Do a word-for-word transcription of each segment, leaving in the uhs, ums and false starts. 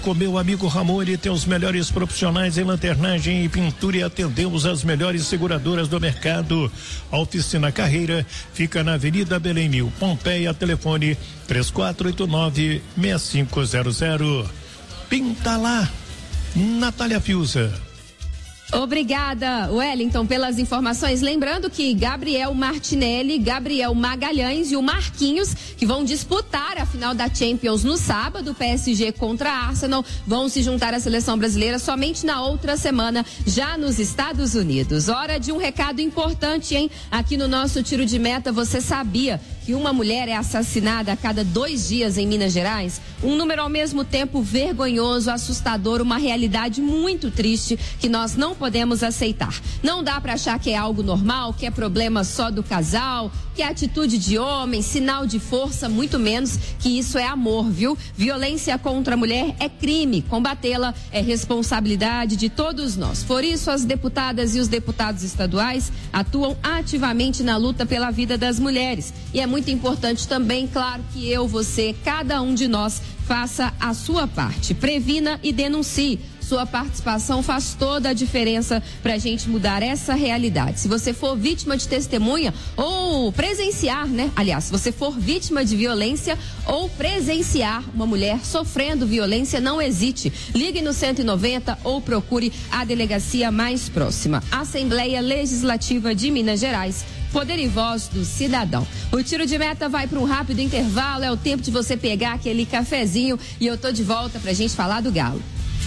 Com meu amigo Ramon, ele tem os melhores profissionais em lanternagem e pintura e atendemos as melhores seguradoras do mercado. A oficina Carreira fica na Avenida Belém Mil, Pompeia, telefone três quatro oito nove, seis cinco zero zero. Pinta lá, Natália Fiuza. Obrigada, Wellington, pelas informações. Lembrando que Gabriel Martinelli, Gabriel Magalhães e o Marquinhos, que vão disputar a final da Champions no sábado, P S G contra Arsenal, vão se juntar à seleção brasileira somente na outra semana, já nos Estados Unidos. Hora de um recado importante, hein? Aqui no nosso Tiro de Meta, você sabia que uma mulher é assassinada a cada dois dias em Minas Gerais? Um número ao mesmo tempo vergonhoso, assustador, uma realidade muito triste que nós não podemos aceitar. Não dá para achar que é algo normal, que é problema só do casal, que é atitude de homem, sinal de força, muito menos que isso é amor, viu? Violência contra a mulher é crime, combatê-la é responsabilidade de todos nós. Por isso, as deputadas e os deputados estaduais atuam ativamente na luta pela vida das mulheres. E é muito importante também, claro, que eu, você, cada um de nós faça a sua parte. Previna e denuncie. Sua participação faz toda a diferença para a gente mudar essa realidade. Se você for vítima de testemunha ou presenciar, né? Aliás, se você for vítima de violência ou presenciar uma mulher sofrendo violência, não hesite. Ligue no cento e noventa ou procure a delegacia mais próxima. Assembleia Legislativa de Minas Gerais. Poder e voz do cidadão. O Tiro de Meta vai para um rápido intervalo. É o tempo de você pegar aquele cafezinho e eu tô de volta pra gente falar do Galo.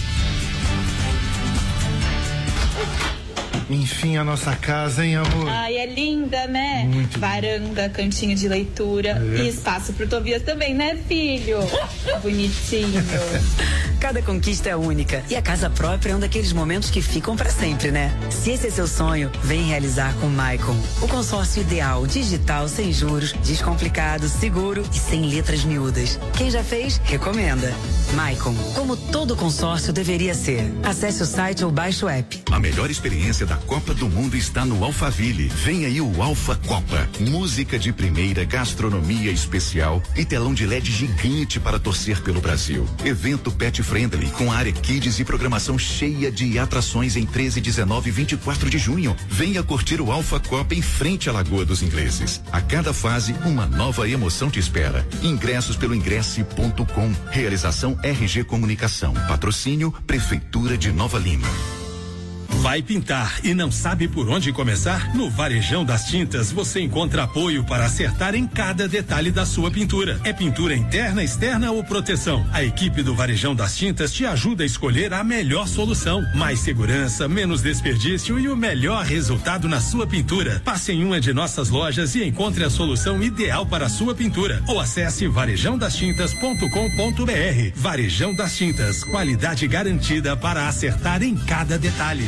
Enfim, a nossa casa, hein, amor? Ai, é linda, né? Muito Varanda, cantinho de leitura é. E espaço pro Tobias também, né, filho? Bonitinho. Cada conquista é única e a casa própria é um daqueles momentos que ficam pra sempre, né? Se esse é seu sonho, vem realizar com o Maicon. O consórcio ideal, digital, sem juros, descomplicado, seguro e sem letras miúdas. Quem já fez, recomenda. Maicon, como todo consórcio deveria ser. Acesse o site ou baixe o app. A melhor experiência da Copa do Mundo está no Alphaville. Vem aí o Alfa Copa. Música de primeira, gastronomia especial e telão de L E D gigante para torcer pelo Brasil. Evento pet friendly com área kids e programação cheia de atrações em treze, dezenove e vinte e quatro de junho. Venha curtir o Alfa Copa em frente à Lagoa dos Ingleses. A cada fase, uma nova emoção te espera. Ingressos pelo ingresse ponto com. Realização R G Comunicação. Patrocínio Prefeitura de Nova Lima. Vai pintar e não sabe por onde começar? No Varejão das Tintas você encontra apoio para acertar em cada detalhe da sua pintura. É pintura interna, externa ou proteção? A equipe do Varejão das Tintas te ajuda a escolher a melhor solução. Mais segurança, menos desperdício e o melhor resultado na sua pintura. Passe em uma de nossas lojas e encontre a solução ideal para a sua pintura. Ou acesse varejão das tintas ponto com ponto br. Varejão das Tintas, qualidade garantida para acertar em cada detalhe.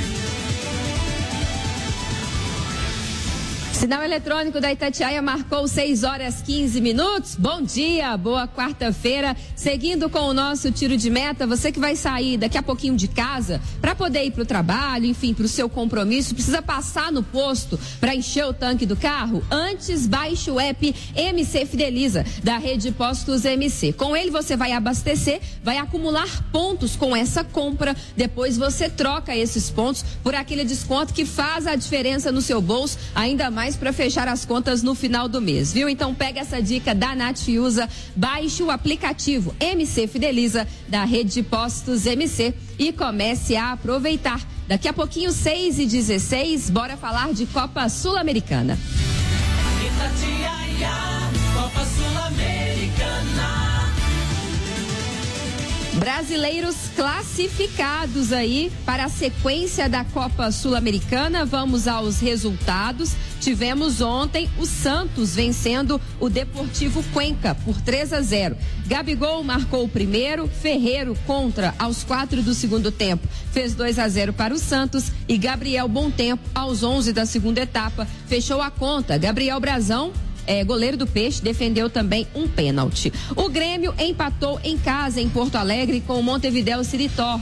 Sinal eletrônico da Itatiaia marcou seis horas quinze minutos. Bom dia, boa quarta-feira. Seguindo com o nosso Tiro de Meta, você que vai sair daqui a pouquinho de casa para poder ir para o trabalho, enfim, para o seu compromisso, precisa passar no posto para encher o tanque do carro? Antes, baixe o app M C Fideliza, da rede Postos M C. Com ele você vai abastecer, vai acumular pontos com essa compra, depois você troca esses pontos por aquele desconto que faz a diferença no seu bolso, ainda mais para fechar as contas no final do mês, viu? Então pega essa dica da Nath Fiuza, baixe o aplicativo M C Fideliza da rede Postos M C e comece a aproveitar. Daqui a pouquinho, seis e dezesseis, bora falar de Copa Sul-Americana. Itatiaia, Copa Sul-Americana. Brasileiros classificados aí para a sequência da Copa Sul-Americana. Vamos aos resultados. Tivemos ontem o Santos vencendo o Deportivo Cuenca por três a zero. Gabigol marcou o primeiro, Ferreiro contra aos quatro do segundo tempo fez dois a zero para o Santos e Gabriel Bontempo aos onze da segunda etapa fechou a conta. Gabriel Brazão, É, goleiro do Peixe, defendeu também um pênalti. O Grêmio empatou em casa em Porto Alegre com o Montevidéu City Torque.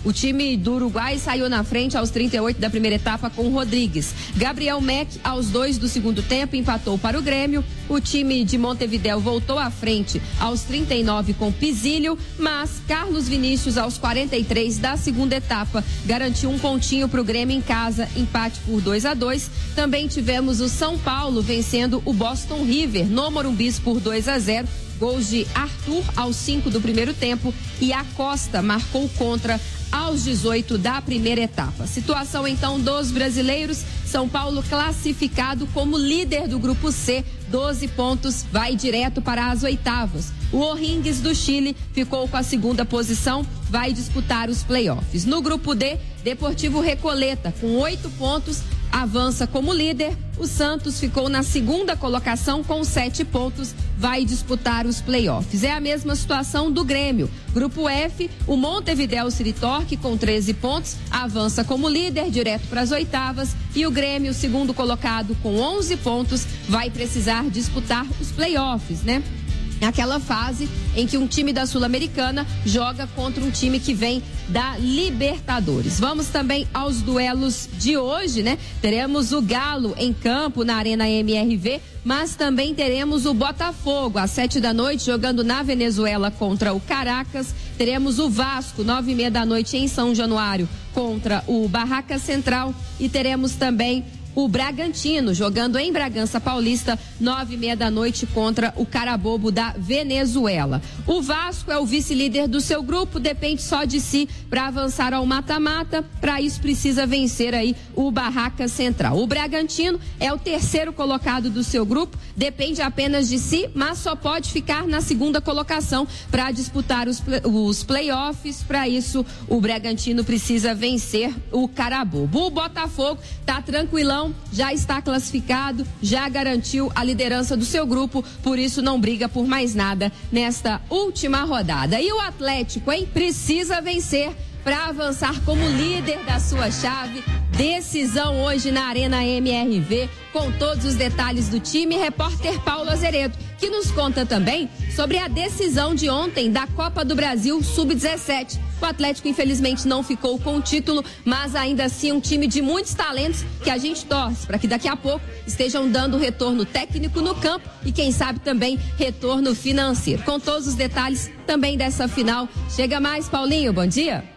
O time do Uruguai saiu na frente aos trinta e oito da primeira etapa com o Rodrigues. Gabriel Mack, aos dois do segundo tempo, empatou para o Grêmio. O time de Montevidéu voltou à frente aos trinta e nove com Pizílio, mas Carlos Vinícius, aos quarenta e três da segunda etapa, garantiu um pontinho para o Grêmio em casa, empate por dois a dois. Também tivemos o São Paulo vencendo o Boston River no Morumbi por dois a zero. Gols de Arthur aos cinco do primeiro tempo e Acosta marcou contra aos dezoito da primeira etapa. Situação então dos brasileiros: São Paulo classificado como líder do grupo C, doze pontos, vai direto para as oitavas. O O'Higgins do Chile ficou com a segunda posição, vai disputar os playoffs. No grupo D, Deportivo Recoleta com oito pontos, avança como líder. O Santos ficou na segunda colocação com sete pontos, vai disputar os playoffs. É a mesma situação do Grêmio. Grupo F, o Montevidéu City Torque com treze pontos, avança como líder direto para as oitavas. E o Grêmio, segundo colocado com onze pontos, vai precisar disputar os playoffs, né? Aquela fase em que um time da Sul-Americana joga contra um time que vem da Libertadores. Vamos também aos duelos de hoje, né? Teremos o Galo em campo na Arena M R V, mas também teremos o Botafogo às sete da noite jogando na Venezuela contra o Caracas. Teremos o Vasco nove e meia da noite em São Januário contra o Barraca Central e teremos também o Bragantino jogando em Bragança Paulista, nove e meia da noite contra o Carabobo da Venezuela. O Vasco é o vice-líder do seu grupo, depende só de si para avançar ao mata-mata. Para isso precisa vencer aí o Barraca Central. O Bragantino é o terceiro colocado do seu grupo, depende apenas de si, mas só pode ficar na segunda colocação para disputar os, os playoffs. Para isso o Bragantino precisa vencer o Carabobo. O Botafogo tá tranquilão, já está classificado, já garantiu a liderança do seu grupo, por isso não briga por mais nada nesta última rodada. E o Atlético, hein? Precisa vencer para avançar como líder da sua chave. Decisão hoje na Arena M R V, com todos os detalhes do time. Repórter Paulo Azeredo, que nos conta também sobre a decisão de ontem da Copa do Brasil sub dezessete. O Atlético infelizmente não ficou com o título, mas ainda assim um time de muitos talentos que a gente torce para que daqui a pouco estejam dando retorno técnico no campo e quem sabe também retorno financeiro. Com todos os detalhes também dessa final. Chega mais, Paulinho, bom dia.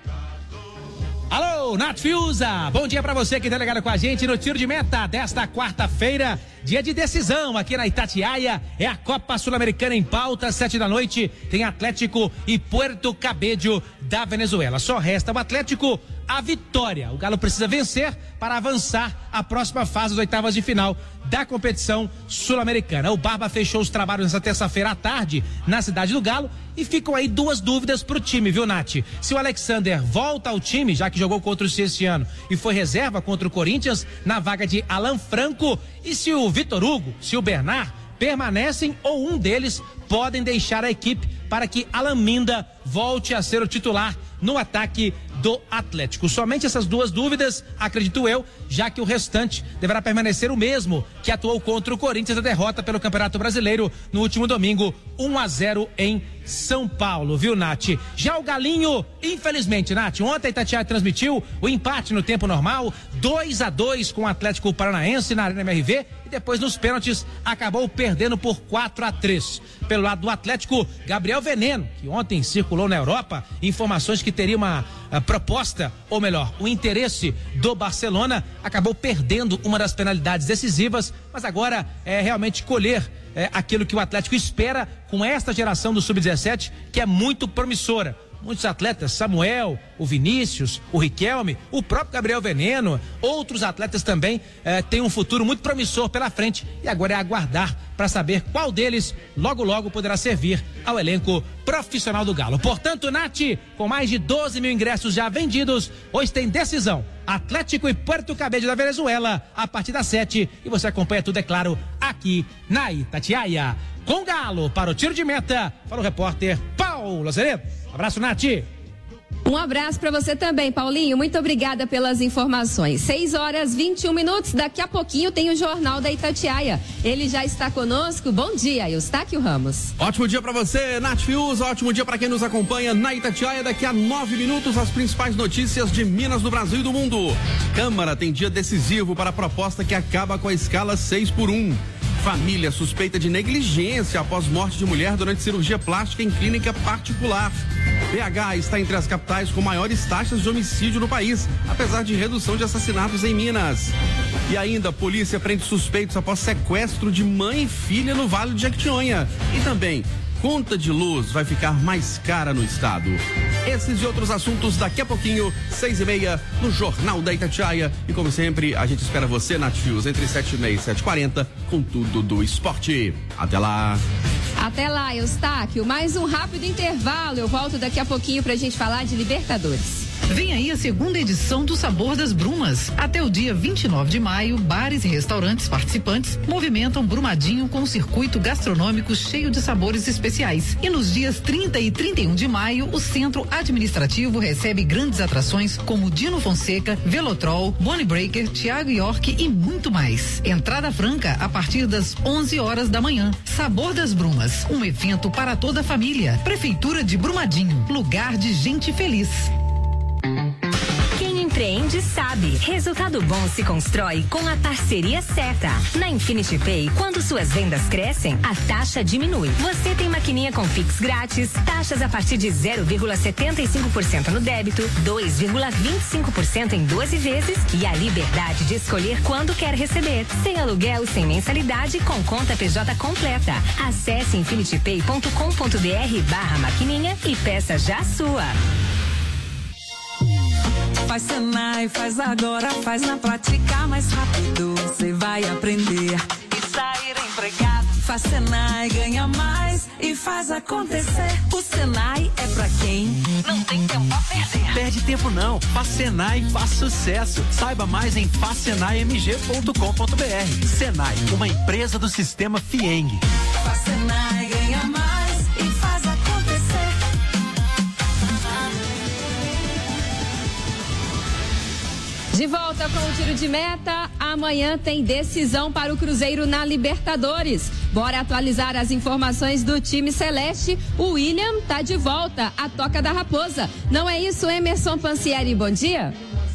Alô, Nath Fiuza, bom dia pra você que tá ligado com a gente no Tiro de Meta desta quarta-feira, dia de decisão aqui na Itatiaia. É a Copa Sul-Americana em pauta, sete da noite, tem Atlético e Puerto Cabello da Venezuela. Só resta o Atlético a vitória. O Galo precisa vencer para avançar à próxima fase das oitavas de final da competição sul-americana. O Barba fechou os trabalhos nessa terça-feira à tarde na cidade do Galo e ficam aí duas dúvidas pro time, viu, Nath? Se o Alexander volta ao time, já que jogou contra o C esse ano e foi reserva contra o Corinthians na vaga de Alan Franco, e se o Vitor Hugo, se o Bernard permanecem ou um deles podem deixar a equipe para que Alan Minda volte a ser o titular no ataque do Atlético. Somente essas duas dúvidas, acredito eu, já que o restante deverá permanecer o mesmo que atuou contra o Corinthians na derrota pelo Campeonato Brasileiro no último domingo, um a zero em São Paulo, viu, Nath? Já o Galinho, infelizmente, Nath, ontem a Itatiaia transmitiu o empate no tempo normal, dois a dois com o Atlético Paranaense na Arena M R V e depois nos pênaltis acabou perdendo por quatro a três. Pelo lado do Atlético, Gabriel Veneno, que ontem circulou na Europa informações que teria uma a proposta, ou melhor, o interesse do Barcelona, acabou perdendo uma das penalidades decisivas, mas agora é realmente colher é, aquilo que o Atlético espera com esta geração do sub dezessete, que é muito promissora. Muitos atletas, Samuel, o Vinícius, o Riquelme, o próprio Gabriel Veneno, outros atletas também eh, têm um futuro muito promissor pela frente e agora é aguardar para saber qual deles logo logo poderá servir ao elenco profissional do Galo. Portanto, Nath, com mais de doze mil ingressos já vendidos, hoje tem decisão. Atlético e Puerto Cabello da Venezuela a partir das sete e você acompanha tudo, é claro, aqui na Itatiaia. Com Galo para o Tiro de Meta, fala o repórter Paulo Azeredo. Abraço, Nath. Um abraço para você também, Paulinho. Muito obrigada pelas informações. seis horas e vinte e um minutos. Daqui a pouquinho tem o Jornal da Itatiaia. Ele já está conosco. Bom dia, Eustáquio Ramos. Ótimo dia para você, Nath Fius. Ótimo dia para quem nos acompanha na Itatiaia. Daqui a nove minutos, as principais notícias de Minas, do Brasil e do mundo. Câmara tem dia decisivo para a proposta que acaba com a escala seis por um. Família suspeita de negligência após morte de mulher durante cirurgia plástica em clínica particular. B H está entre as capitais com maiores taxas de homicídio no país, apesar de redução de assassinatos em Minas. E ainda, a polícia prende suspeitos após sequestro de mãe e filha no Vale de Jequitinhonha. E também, conta de luz vai ficar mais cara no estado. Esses e outros assuntos daqui a pouquinho, seis e meia, no Jornal da Itatiaia. E como sempre, a gente espera você, Nath Fius, entre sete e meia e sete e quarenta, com tudo do esporte. Até lá. Até lá, Eustáquio. Mais um rápido intervalo. Eu volto daqui a pouquinho pra gente falar de Libertadores. Vem aí a segunda edição do Sabor das Brumas. Até o dia vinte e nove de maio, bares e restaurantes participantes movimentam Brumadinho com um circuito gastronômico cheio de sabores especiais. E nos dias trinta e trinta e um de maio, o Centro Administrativo recebe grandes atrações como Dino Fonseca, Velotrol, Bonnie Breaker, Thiago York e muito mais. Entrada franca a partir das onze horas da manhã. Sabor das Brumas, um evento para toda a família. Prefeitura de Brumadinho, lugar de gente feliz. Quem empreende sabe, resultado bom se constrói com a parceria certa. Na Infinity Pay, quando suas vendas crescem, a taxa diminui. Você tem maquininha com Pix grátis, taxas a partir de zero vírgula setenta e cinco por cento no débito, dois vírgula vinte e cinco por cento em doze vezes e a liberdade de escolher quando quer receber. Sem aluguel, sem mensalidade, com conta P J completa. Acesse infinitypay ponto com ponto br barra maquininha e peça já a sua. Faz Senai, faz agora, faz na prática mais rápido. Você vai aprender e sair empregado. Faz Senai, ganha mais e faz acontecer. O Senai é pra quem não tem tempo a perder. Perde tempo não, faz Senai, faz sucesso. Saiba mais em faz senai m g ponto com ponto br. Senai, uma empresa do sistema Fieng. Faz Senai, ganha mais e faz acontecer. De volta com o tiro de meta, amanhã tem decisão para o Cruzeiro na Libertadores. Bora atualizar as informações do time celeste. O William tá de volta à Toca da Raposa. Não é isso, Emerson Pansieri? Bom dia.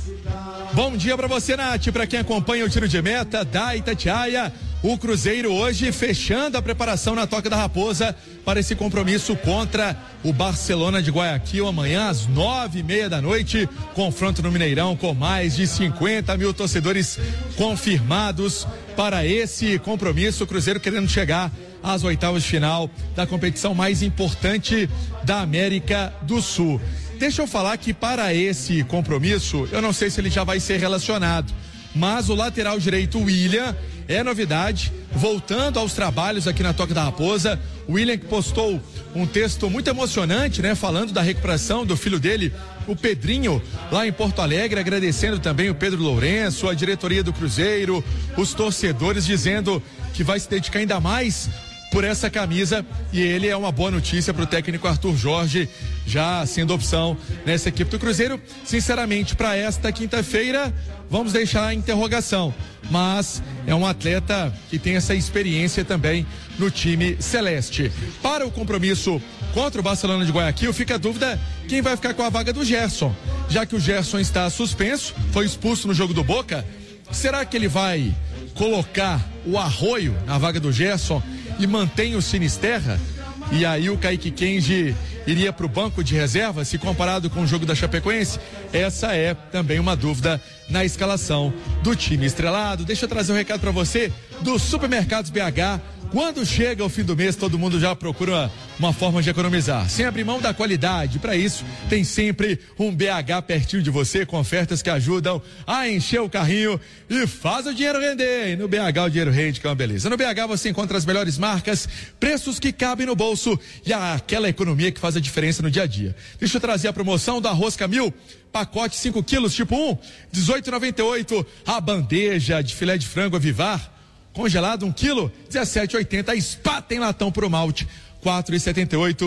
Bom dia para você, Nath, para quem acompanha o tiro de meta da Itatiaia. O Cruzeiro hoje fechando a preparação na Toca da Raposa para esse compromisso contra o Barcelona de Guayaquil amanhã às nove e meia da noite. Confronto no Mineirão com mais de cinquenta mil torcedores confirmados para esse compromisso. O Cruzeiro querendo chegar às oitavas de final da competição mais importante da América do Sul. Deixa eu falar que para esse compromisso, eu não sei se ele já vai ser relacionado, mas o lateral direito William é novidade, voltando aos trabalhos aqui na Toca da Raposa. O William que postou um texto muito emocionante, né? Falando da recuperação do filho dele, o Pedrinho, lá em Porto Alegre, agradecendo também o Pedro Lourenço, a diretoria do Cruzeiro, os torcedores, dizendo que vai se dedicar ainda mais por essa camisa, e ele é uma boa notícia para o técnico Arthur Jorge, já sendo opção nessa equipe do Cruzeiro. Sinceramente, para esta quinta-feira, vamos deixar a interrogação, mas é um atleta que tem essa experiência também no time celeste. Para o compromisso contra o Barcelona de Guayaquil, fica a dúvida quem vai ficar com a vaga do Gerson, já que o Gerson está suspenso, foi expulso no jogo do Boca. Será que ele vai colocar o Arroio na vaga do Gerson e mantém o Sinisterra? E aí o Kaique Kenji iria para o banco de reserva, se comparado com o jogo da Chapecoense? Essa é também uma dúvida na escalação do time estrelado. Deixa eu trazer um recado para você do Supermercados B H. Quando chega o fim do mês, todo mundo já procura uma forma de economizar, sem abrir mão da qualidade. Para isso, tem sempre um B H pertinho de você, com ofertas que ajudam a encher o carrinho e faz o dinheiro render. E no B H o dinheiro rende, que é uma beleza. No B H você encontra as melhores marcas, preços que cabem no bolso e aquela economia que faz a diferença no dia a dia. Deixa eu trazer a promoção da Arroz Camil, pacote cinco quilos, tipo um, dezoito e noventa e oito. A bandeja de filé de frango Avivar, congelado um quilo, dezessete e oitenta. A Spa tem latão pro malte, quatro e setenta e oito.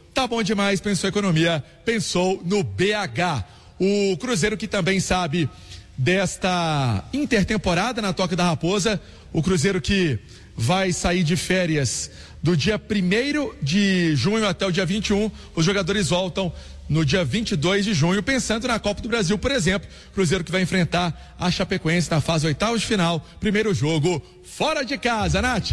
Tá bom demais, pensou economia, pensou no B H. O Cruzeiro que também sabe desta intertemporada na Toca da Raposa, o Cruzeiro que vai sair de férias do dia primeiro de junho até o dia vinte e um, os jogadores voltam no dia vinte e dois de junho, pensando na Copa do Brasil, por exemplo. Cruzeiro que vai enfrentar a Chapecoense na fase oitavas de final, primeiro jogo fora de casa, Nath.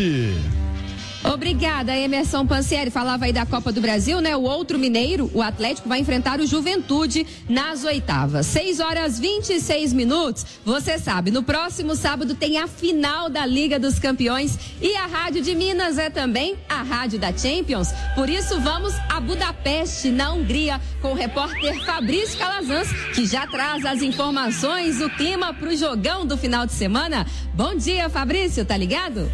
Obrigada, Emerson Pansieri. Falava aí da Copa do Brasil, né? O outro mineiro, o Atlético, vai enfrentar o Juventude nas oitavas. seis horas e vinte e seis minutos. Você sabe, no próximo sábado tem a final da Liga dos Campeões e a Rádio de Minas é também a Rádio da Champions. Por isso, vamos a Budapeste, na Hungria, com o repórter Fabrício Calazans, que já traz as informações, o clima pro jogão do final de semana. Bom dia, Fabrício, tá ligado?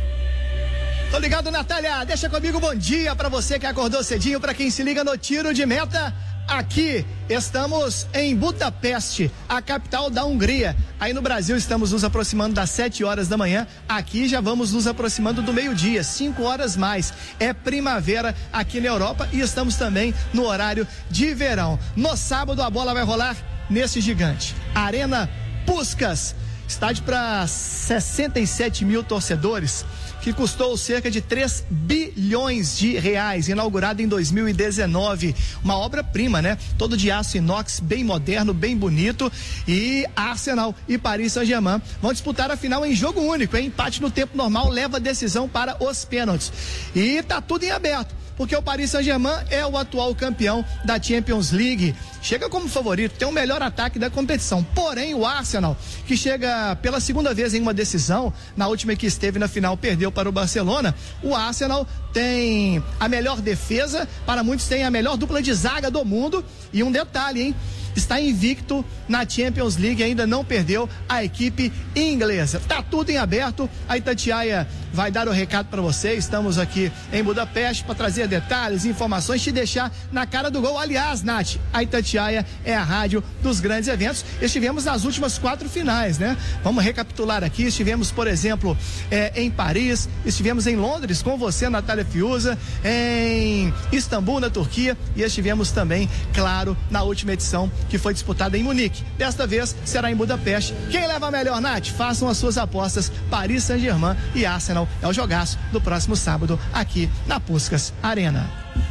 Tô ligado, Natália. Deixa comigo, bom dia pra você que acordou cedinho, pra quem se liga no Tiro de Meta. Aqui estamos em Budapeste, a capital da Hungria. Aí no Brasil estamos nos aproximando das sete horas da manhã. Aqui já vamos nos aproximando do meio-dia, cinco horas mais. É primavera aqui na Europa e estamos também no horário de verão. No sábado a bola vai rolar nesse gigante, Arena Puskás. Estádio para sessenta e sete mil torcedores, que custou cerca de três bilhões de reais, inaugurado em dois mil e dezenove. Uma obra-prima, né? Todo de aço inox, bem moderno, bem bonito. E Arsenal e Paris Saint-Germain vão disputar a final em jogo único, hein? Empate no tempo normal leva a decisão para os pênaltis. E tá tudo em aberto, porque o Paris Saint-Germain é o atual campeão da Champions League. Chega como favorito, tem o melhor ataque da competição. Porém, o Arsenal, que chega pela segunda vez em uma decisão, na última que esteve na final, perdeu para o Barcelona. O Arsenal tem a melhor defesa, para muitos tem a melhor dupla de zaga do mundo. E um detalhe, hein? Está invicto na Champions League, ainda não perdeu a equipe inglesa. Tá tudo em aberto, a Itatiaia vai dar o recado para você. Estamos aqui em Budapeste para trazer detalhes, informações, te deixar na cara do gol. Aliás, Nath, a Itatiaia é a rádio dos grandes eventos. Estivemos nas últimas quatro finais, né? Vamos recapitular aqui. Estivemos, por exemplo, é, em Paris, estivemos em Londres com você, Natália Fiuza, em Istambul, na Turquia, e estivemos também, claro, na última edição que foi disputada em Munique. Desta vez será em Budapeste. Quem leva a melhor, Nath? Façam as suas apostas. Paris Saint-Germain e Arsenal é o jogaço do próximo sábado aqui na Puskás Arena.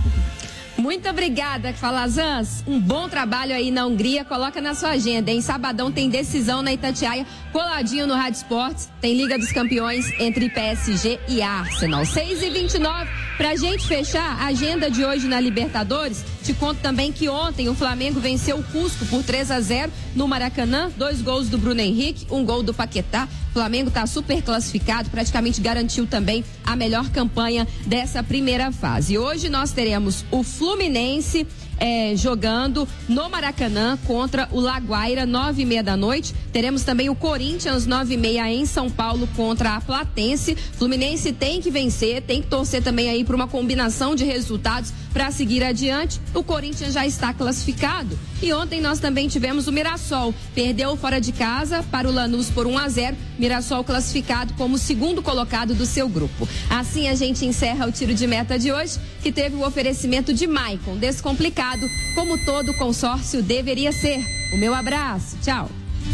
Muito obrigada, Calazans. Um bom trabalho aí na Hungria. Coloca na sua agenda, hein? Sabadão tem decisão na Itatiaia, coladinho no Rádio Esportes. Tem Liga dos Campeões entre P S G e Arsenal. seis e vinte e nove. Pra gente fechar a agenda de hoje na Libertadores, te conto também que ontem o Flamengo venceu o Cusco por três a zero no Maracanã. Dois gols do Bruno Henrique, um gol do Paquetá. O Flamengo está super classificado, praticamente garantiu também a melhor campanha dessa primeira fase. Hoje nós teremos o Fluminense é, jogando no Maracanã contra o Laguaira, nove e meia da noite. Teremos também o Corinthians, nove e meia em São Paulo contra a Platense. Fluminense tem que vencer, tem que torcer também aí para uma combinação de resultados para seguir adiante. O Corinthians já está classificado. E ontem nós também tivemos o Mirassol. Perdeu fora de casa para o Lanús por um a zero. Mirassol classificado como segundo colocado do seu grupo. Assim a gente encerra o Tiro de Meta de hoje, que teve o oferecimento de Maicon, descomplicado, como todo consórcio deveria ser. O meu abraço. Tchau.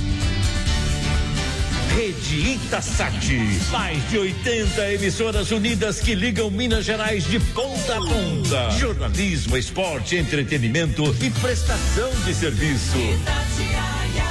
Rede Itasat, mais de oitenta emissoras unidas que ligam Minas Gerais de ponta a ponta. Jornalismo, esporte, entretenimento e prestação de serviço. Itatiaia.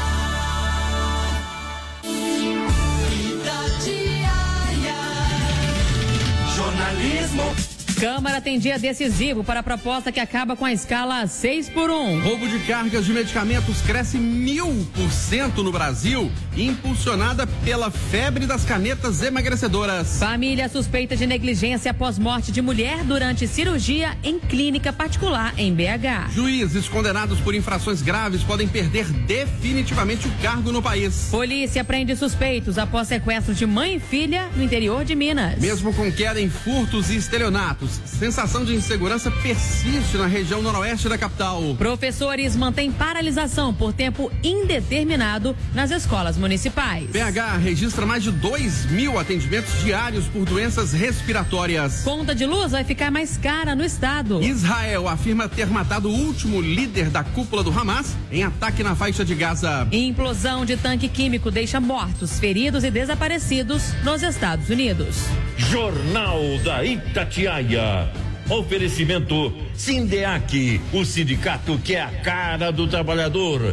Itatiaia. Jornalismo. Câmara tem dia decisivo para a proposta que acaba com a escala seis por um. Roubo de cargas de medicamentos cresce mil por cento no Brasil, impulsionada pela febre das canetas emagrecedoras. Família suspeita de negligência após morte de mulher durante cirurgia em clínica particular em B H. Juízes condenados por infrações graves podem perder definitivamente o cargo no país. Polícia prende suspeitos após sequestro de mãe e filha no interior de Minas. Mesmo com queda em furtos e estelionatos, fatos. Sensação de insegurança persiste na região noroeste da capital. Professores mantêm paralisação por tempo indeterminado nas escolas municipais. B H registra mais de dois mil atendimentos diários por doenças respiratórias. Conta de luz vai ficar mais cara no estado. Israel afirma ter matado o último líder da cúpula do Hamas em ataque na faixa de Gaza. Implosão de tanque químico deixa mortos, feridos e desaparecidos nos Estados Unidos. Jornal da Itatiaia. Oferecimento Sindeac, o sindicato que é a cara do trabalhador.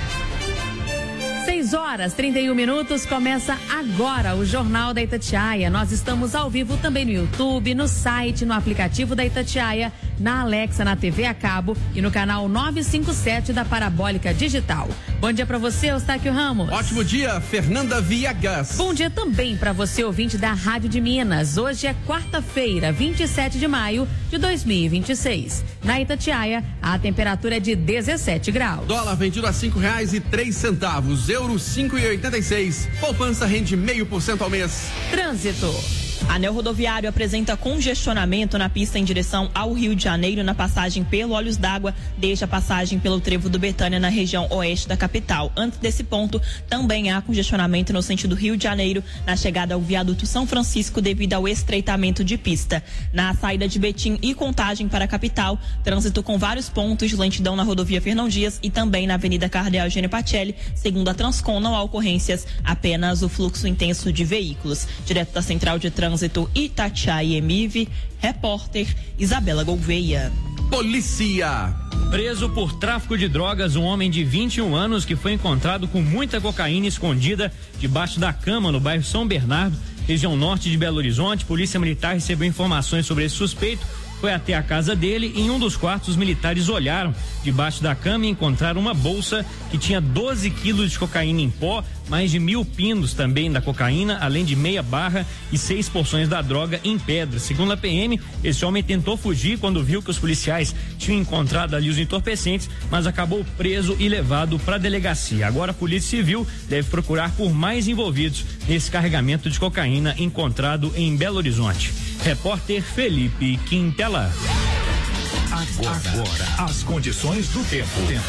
seis horas, trinta e um minutos, começa agora o Jornal da Itatiaia. Nós estamos ao vivo também no YouTube, no site, no aplicativo da Itatiaia, na Alexa, na T V a cabo e no canal novecentos e cinquenta e sete da Parabólica Digital. Bom dia pra você, Eustáquio Ramos. Ótimo dia, Fernanda Viegas. Bom dia também pra você, ouvinte da Rádio de Minas. Hoje é quarta-feira, vinte e sete de maio de dois mil e vinte e seis. Na Itatiaia, a temperatura é de dezessete graus. Dólar vendido a cinco reais e três centavos. Euro cinco e oitenta e seis. Poupança rende meio por cento ao mês. Trânsito. Anel rodoviário apresenta congestionamento na pista em direção ao Rio de Janeiro na passagem pelo Olhos d'Água, desde a passagem pelo Trevo do Betânia na região oeste da capital. Antes desse ponto, também há congestionamento no sentido Rio de Janeiro na chegada ao viaduto São Francisco devido ao estreitamento de pista. Na saída de Betim e Contagem para a capital, trânsito com vários pontos de lentidão na rodovia Fernão Dias e também na Avenida Cardeal Eugênio Pacelli. Segundo a Transcom, não há ocorrências, apenas o fluxo intenso de veículos. Direto da Central de Trânsito Itatiaia e Emive, repórter Isabela Gouveia. Polícia. Preso por tráfico de drogas, um homem de vinte e um anos que foi encontrado com muita cocaína escondida debaixo da cama no bairro São Bernardo, região norte de Belo Horizonte. Polícia Militar recebeu informações sobre esse suspeito, foi até a casa dele e em um dos quartos os militares olharam debaixo da cama e encontraram uma bolsa que tinha doze quilos de cocaína em pó, mais de mil pinos também da cocaína, além de meia barra e seis porções da droga em pedra. Segundo a P M, esse homem tentou fugir quando viu que os policiais tinham encontrado ali os entorpecentes, mas acabou preso e levado para a delegacia. Agora a Polícia Civil deve procurar por mais envolvidos nesse carregamento de cocaína encontrado em Belo Horizonte. Repórter Felipe Quintela. Agora, Agora as condições do tempo.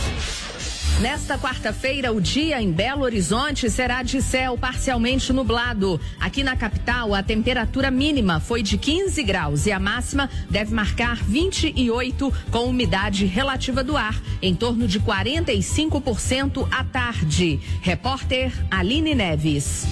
Nesta quarta-feira, o dia em Belo Horizonte será de céu parcialmente nublado. Aqui na capital, a temperatura mínima foi de quinze graus e a máxima deve marcar vinte e oito, com umidade relativa do ar em torno de quarenta e cinco por cento à tarde. Repórter Aline Neves.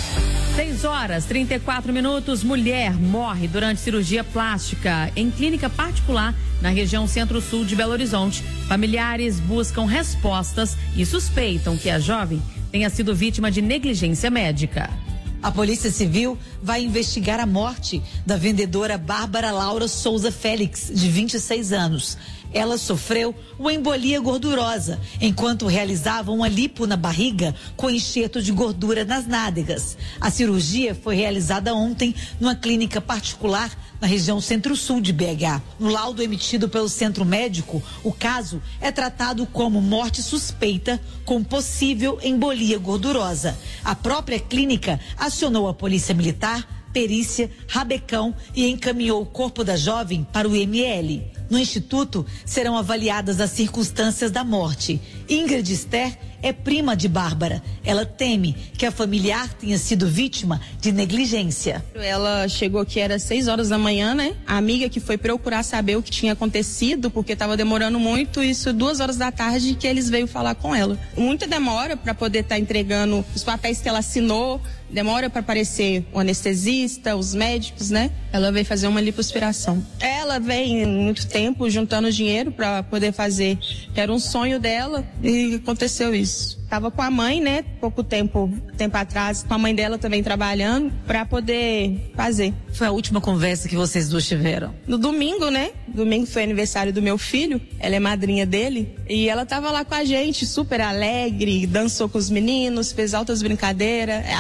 seis horas, trinta e quatro minutos. Mulher morre durante cirurgia plástica em clínica particular na região centro-sul de Belo Horizonte. Familiares buscam respostas e suspeitam que a jovem tenha sido vítima de negligência médica. A Polícia Civil vai investigar a morte da vendedora Bárbara Laura Souza Félix, de vinte e seis anos. Ela sofreu uma embolia gordurosa enquanto realizava uma lipo na barriga com enxerto de gordura nas nádegas. A cirurgia foi realizada ontem numa clínica particular na região centro-sul de B H. No laudo emitido pelo centro médico, o caso é tratado como morte suspeita com possível embolia gordurosa. A própria clínica acionou a Polícia Militar, perícia, rabecão e encaminhou o corpo da jovem para o I M L. No instituto serão avaliadas as circunstâncias da morte. Ingrid Esther é prima de Bárbara. Ela teme que a familiar tenha sido vítima de negligência. Ela chegou aqui, era seis horas da manhã, né? A amiga que foi procurar saber o que tinha acontecido, porque estava demorando muito, isso duas horas da tarde que eles veio falar com ela. Muita demora para poder estar tá entregando os papéis que ela assinou, demora para aparecer o anestesista, os médicos, né? Ela veio fazer uma lipoaspiração. Ela vem muito tempo juntando dinheiro para poder fazer, que era um sonho dela, e aconteceu isso. Tava com a mãe, né? Pouco tempo, tempo atrás, com a mãe dela também trabalhando para poder fazer. Foi a última conversa que vocês duas tiveram? No domingo, né? Domingo foi aniversário do meu filho, ela é madrinha dele, e ela tava lá com a gente, super alegre, dançou com os meninos, fez altas brincadeiras. A Bárbara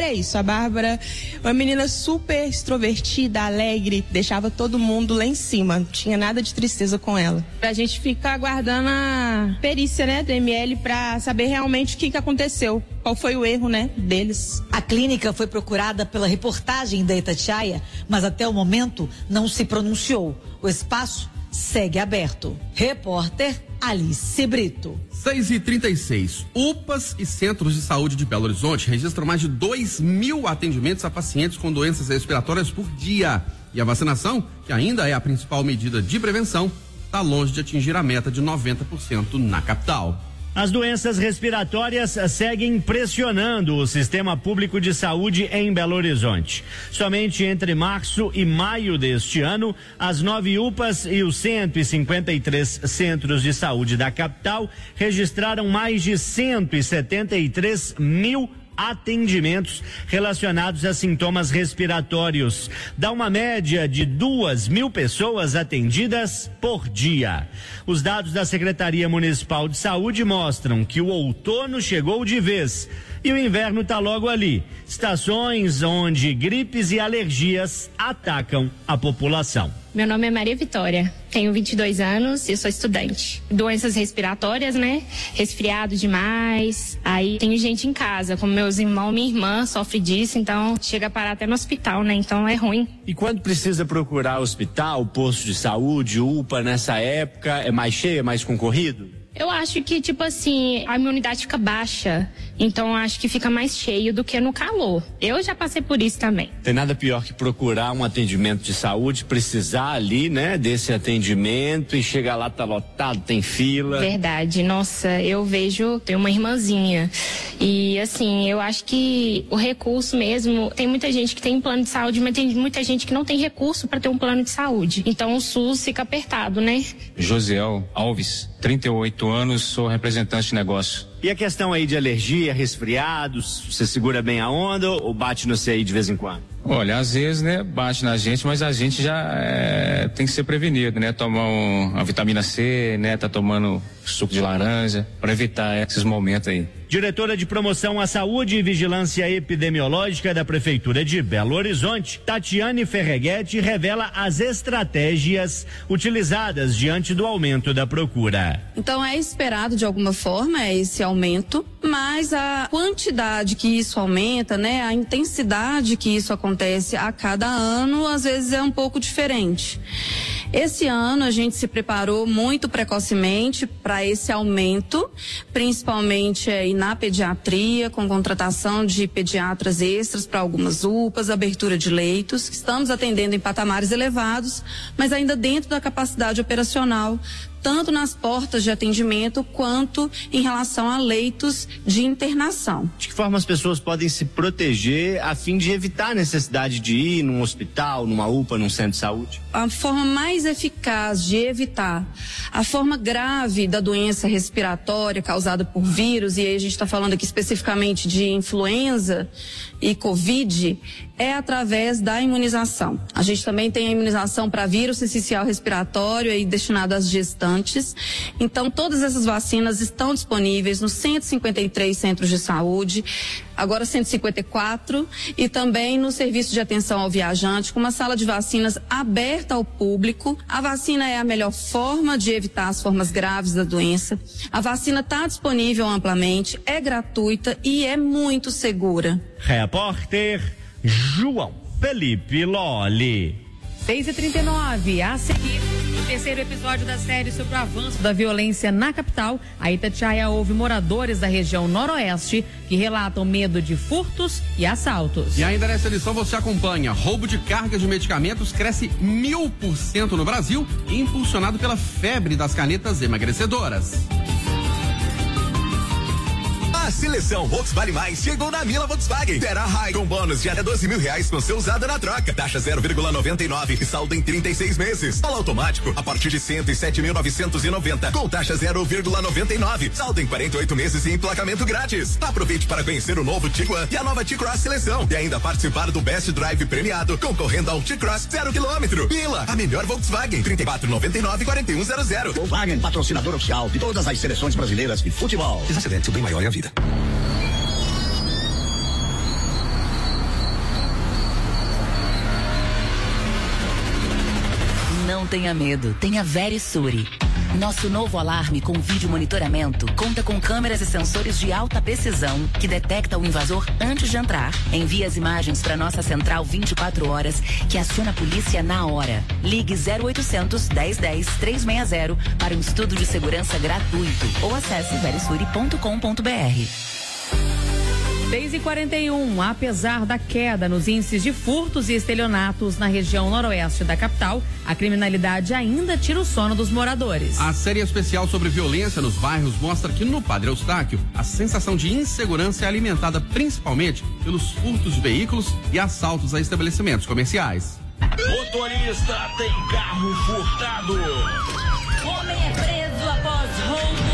é isso. A Bárbara, uma menina super extrovertida, alegre, deixava todo mundo lá em cima. Não tinha nada de tristeza com ela. A gente fica aguardando a perícia, né, do M L pra saber realmente o que, que aconteceu. Qual foi o erro, né, deles. A clínica foi procurada pela reportagem da Itatiaia, mas até o momento não se pronunciou. O espaço segue aberto. Repórter Alice Brito. seis e trinta e seis. U P As e centros de saúde de Belo Horizonte registram mais de dois mil atendimentos a pacientes com doenças respiratórias por dia. E a vacinação, que ainda é a principal medida de prevenção, está longe de atingir a meta de noventa por cento na capital. As doenças respiratórias seguem pressionando o sistema público de saúde em Belo Horizonte. Somente entre março e maio deste ano, as nove U P As e os cento e cinquenta e três centros de saúde da capital registraram mais de cento e setenta e três mil atendimentos relacionados a sintomas respiratórios. Dá uma média de duas mil pessoas atendidas por dia. Os dados da Secretaria Municipal de Saúde mostram que o outono chegou de vez e o inverno está logo ali. Estações onde gripes e alergias atacam a população. Meu nome é Maria Vitória, tenho vinte e dois anos e sou estudante. Doenças respiratórias, né? Resfriado demais. Aí tenho gente em casa, como meus irmãos, minha irmã sofre disso, então chega a parar até no hospital, né? Então é ruim. E quando precisa procurar hospital, posto de saúde, U P A nessa época, é mais cheio, é mais concorrido? Eu acho que, tipo assim, a imunidade fica baixa, então acho que fica mais cheio do que no calor. Eu já passei por isso também. Tem nada pior que procurar um atendimento de saúde, precisar ali, né, desse atendimento e chegar lá, tá lotado, tem fila. Verdade, nossa, eu vejo, tem uma irmãzinha e assim, eu acho que o recurso mesmo, tem muita gente que tem plano de saúde, mas tem muita gente que não tem recurso para ter um plano de saúde. Então o SUS fica apertado, né? Josiel Alves, trinta e oito anos, sou representante de negócio. E a questão aí de alergia, resfriados, você segura bem a onda ou bate no C aí de vez em quando? Olha, às vezes, né, bate na gente, mas a gente já é, tem que ser prevenido, né? Tomar um, a vitamina C, né? Tá tomando suco de laranja, para evitar esses momentos aí. Diretora de Promoção à Saúde e Vigilância Epidemiológica da Prefeitura de Belo Horizonte, Tatiane Ferreguete, revela as estratégias utilizadas diante do aumento da procura. Então é esperado de alguma forma esse aumento, mas a quantidade que isso aumenta, né, a intensidade que isso acontece a cada ano, às vezes é um pouco diferente. Esse ano a gente se preparou muito precocemente para esse aumento, principalmente aí na pediatria, com contratação de pediatras extras para algumas U P As, abertura de leitos. Estamos atendendo em patamares elevados, mas ainda dentro da capacidade operacional, tanto nas portas de atendimento quanto em relação a leitos de internação. De que forma as pessoas podem se proteger a fim de evitar a necessidade de ir num hospital, numa U P A, num centro de saúde? A forma mais eficaz de evitar a forma grave da doença respiratória causada por vírus, e aí a gente está falando aqui especificamente de influenza e Covid, é através da imunização. A gente também tem a imunização para vírus sincicial respiratório aí destinada às gestantes. Então, todas essas vacinas estão disponíveis nos cento e cinquenta e três centros de saúde, agora cento e cinquenta e quatro, e também no serviço de atenção ao viajante, com uma sala de vacinas aberta ao público. A vacina é a melhor forma de evitar as formas graves da doença. A vacina está disponível amplamente, é gratuita e é muito segura. Repórter João Felipe Lolli. seis e trinta e nove, a seguir, no terceiro episódio da série sobre o avanço da violência na capital, a Itatiaia ouve moradores da região noroeste que relatam medo de furtos e assaltos. E ainda nessa edição você acompanha: roubo de carga de medicamentos cresce mil por cento no Brasil, impulsionado pela febre das canetas emagrecedoras. A seleção Volkswagen Mais chegou na Mila Volkswagen. Terra High com bônus de até doze mil reais com seu usado na troca. Taxa zero vírgula noventa e nove e saldo em trinta e seis meses. Polo automático a partir de cento e sete mil novecentos e noventa com taxa zero vírgula noventa e nove. Saldo em quarenta e oito meses e emplacamento grátis. Aproveite para conhecer o novo Tiguan e a nova T-Cross Seleção e ainda participar do Best Drive premiado, concorrendo ao T-Cross zero quilômetro. Mila, a melhor Volkswagen. trinta e quatro noventa e nove quarenta e um zero zero. Volkswagen, patrocinador oficial de todas as seleções brasileiras de futebol. Desacidente, o bem maior é a vida. Não tenha medo, tenha Verisure. Nosso novo alarme com vídeo monitoramento conta com câmeras e sensores de alta precisão que detecta o invasor antes de entrar. Envia as imagens para nossa central vinte e quatro horas, que aciona a polícia na hora. Ligue zero oitocentos, dez dez, trezentos e sessenta para um estudo de segurança gratuito ou acesse verisure ponto com ponto br. seis e quarenta e um, apesar da queda nos índices de furtos e estelionatos na região noroeste da capital, a criminalidade ainda tira o sono dos moradores. A série especial sobre violência nos bairros mostra que no Padre Eustáquio, a sensação de insegurança é alimentada principalmente pelos furtos de veículos e assaltos a estabelecimentos comerciais. Motorista tem carro furtado. Homem é preso após roubo.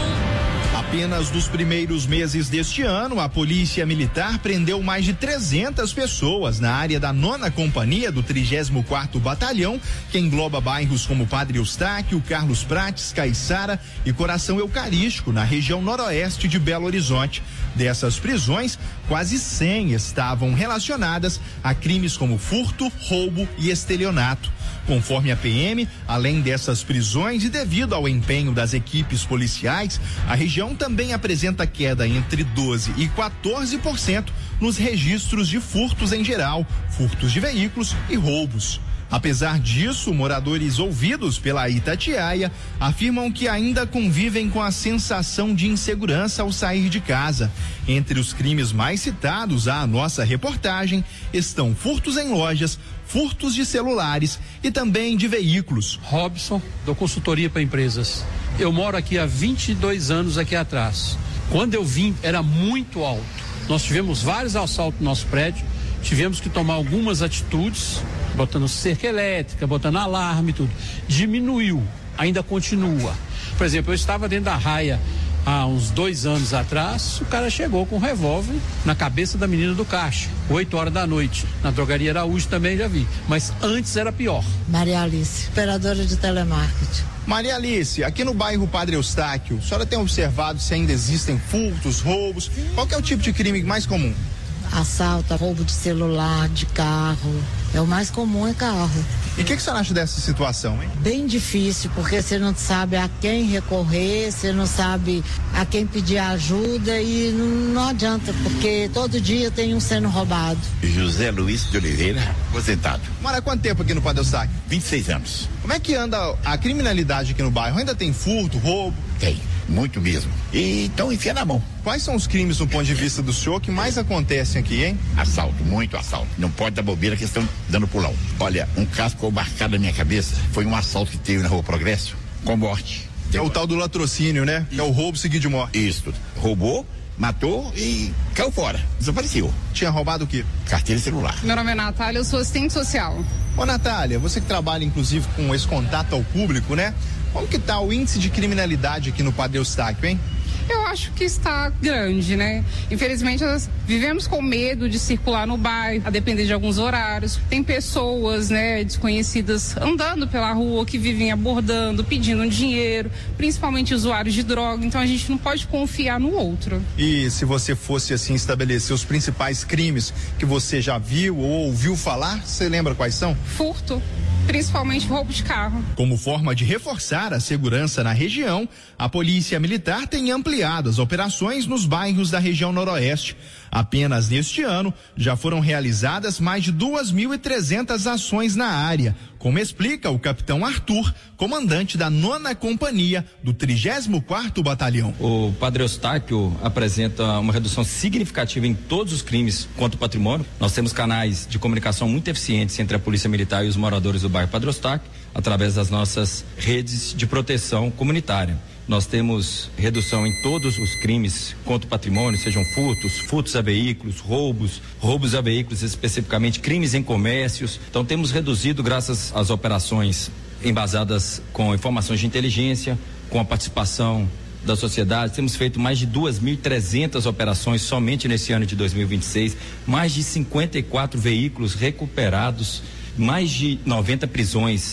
Apenas nos primeiros meses deste ano, a Polícia Militar prendeu mais de trezentas pessoas na área da nona Companhia do trigésimo quarto Batalhão, que engloba bairros como Padre Eustáquio, Carlos Prates, Caiçara e Coração Eucarístico, na região noroeste de Belo Horizonte. Dessas prisões, quase cem estavam relacionadas a crimes como furto, roubo e estelionato. Conforme a P M, além dessas prisões e devido ao empenho das equipes policiais, a região também apresenta queda entre doze e quatorze por cento nos registros de furtos em geral, furtos de veículos e roubos. Apesar disso, moradores ouvidos pela Itatiaia afirmam que ainda convivem com a sensação de insegurança ao sair de casa. Entre os crimes mais citados à nossa reportagem estão furtos em lojas, furtos de celulares e também de veículos. Robson, dou consultoria para empresas. Eu moro aqui há vinte e dois anos aqui atrás. Quando eu vim, era muito alto. Nós tivemos vários assaltos no nosso prédio, tivemos que tomar algumas atitudes, botando cerca elétrica, botando alarme e tudo. Diminuiu, ainda continua. Por exemplo, eu estava dentro da raia há uns dois anos atrás, o cara chegou com um revólver na cabeça da menina do caixa, oito horas da noite. Na drogaria Araújo também já vi, mas antes era pior. Maria Alice, operadora de telemarketing. Maria Alice, aqui no bairro Padre Eustáquio, a senhora tem observado se ainda existem furtos, roubos? Qual que é o tipo de crime mais comum? Assalto, roubo de celular, de carro. É o mais comum, é carro. E o que, que você acha dessa situação, hein? Bem difícil, porque você não sabe a quem recorrer, você não sabe a quem pedir ajuda e não, não adianta, porque todo dia tem um sendo roubado. José Luiz de Oliveira, aposentado. Mora há quanto tempo aqui no Padre Eustáquio? vinte e seis anos. Como é que anda a criminalidade aqui no bairro? Ainda tem furto, roubo? Tem, muito mesmo. E estão enfiando a mão. Quais são os crimes, do ponto de vista do senhor, que mais acontecem aqui, hein? Assalto, muito assalto. Não pode dar bobeira que estão dando pulão. Olha, um caso ficou marcado na minha cabeça. Foi um assalto que teve na Rua Progresso, com morte. É o tal do latrocínio, né? É o roubo seguido de morte. Isso. Roubou, matou e caiu fora. Desapareceu. Tinha roubado o quê? Carteira e celular. Meu nome é Natália, eu sou assistente social. Ô, Natália, você que trabalha, inclusive, com esse contato ao público, né? Como que tá o índice de criminalidade aqui no Padre Eustáquio, hein? Eu acho que está grande, né? Infelizmente, nós vivemos com medo de circular no bairro, a depender de alguns horários. Tem pessoas, né, desconhecidas andando pela rua que vivem abordando, pedindo dinheiro, principalmente usuários de droga. Então a gente não pode confiar no outro. E se você fosse, assim, estabelecer os principais crimes que você já viu ou ouviu falar, você lembra quais são? Furto. Principalmente roubo de carro. Como forma de reforçar a segurança na região, a Polícia Militar tem ampliado as operações nos bairros da região noroeste. Apenas neste ano, já foram realizadas mais de duas mil e trezentas ações na área, como explica o capitão Arthur, comandante da nona Companhia do trigésimo quarto Batalhão. O Padre Eustáquio apresenta uma redução significativa em todos os crimes contra o patrimônio. Nós temos canais de comunicação muito eficientes entre a Polícia Militar e os moradores do bairro Padre Eustáquio, através das nossas redes de proteção comunitária. Nós temos redução em todos os crimes contra o patrimônio, sejam furtos, furtos a veículos, roubos, roubos a veículos especificamente, crimes em comércios. Então temos reduzido graças às operações embasadas com informações de inteligência, com a participação da sociedade. Temos feito mais de duas mil e trezentas operações somente nesse ano de dois mil e vinte e seis, mais de cinquenta e quatro veículos recuperados, mais de noventa prisões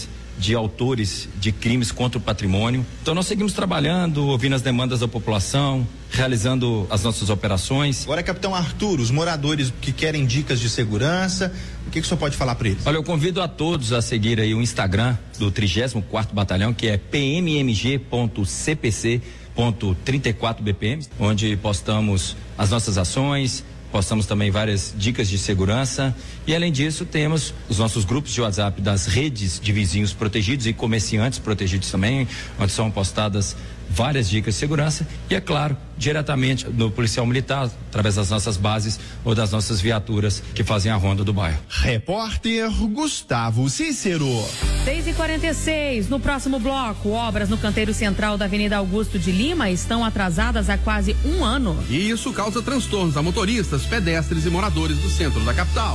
de autores de crimes contra o patrimônio. Então nós seguimos trabalhando, ouvindo as demandas da população, realizando as nossas operações. Agora, capitão Arthur, os moradores que querem dicas de segurança, o que, que o senhor pode falar para eles? Olha, eu convido a todos a seguir aí o Instagram do trigésimo quarto Batalhão, que é p m m g ponto c p c ponto trinta e quatro b p m, onde postamos as nossas ações, postamos também várias dicas de segurança e, além disso, temos os nossos grupos de WhatsApp das redes de vizinhos protegidos e comerciantes protegidos também, onde são postadas várias dicas de segurança e, é claro, diretamente no policial militar, através das nossas bases ou das nossas viaturas que fazem a ronda do bairro. Repórter Gustavo Cícero. seis e quarenta e seis, no próximo bloco, obras no canteiro central da Avenida Augusto de Lima estão atrasadas há quase um ano. E isso causa transtornos a motoristas, pedestres e moradores do centro da capital.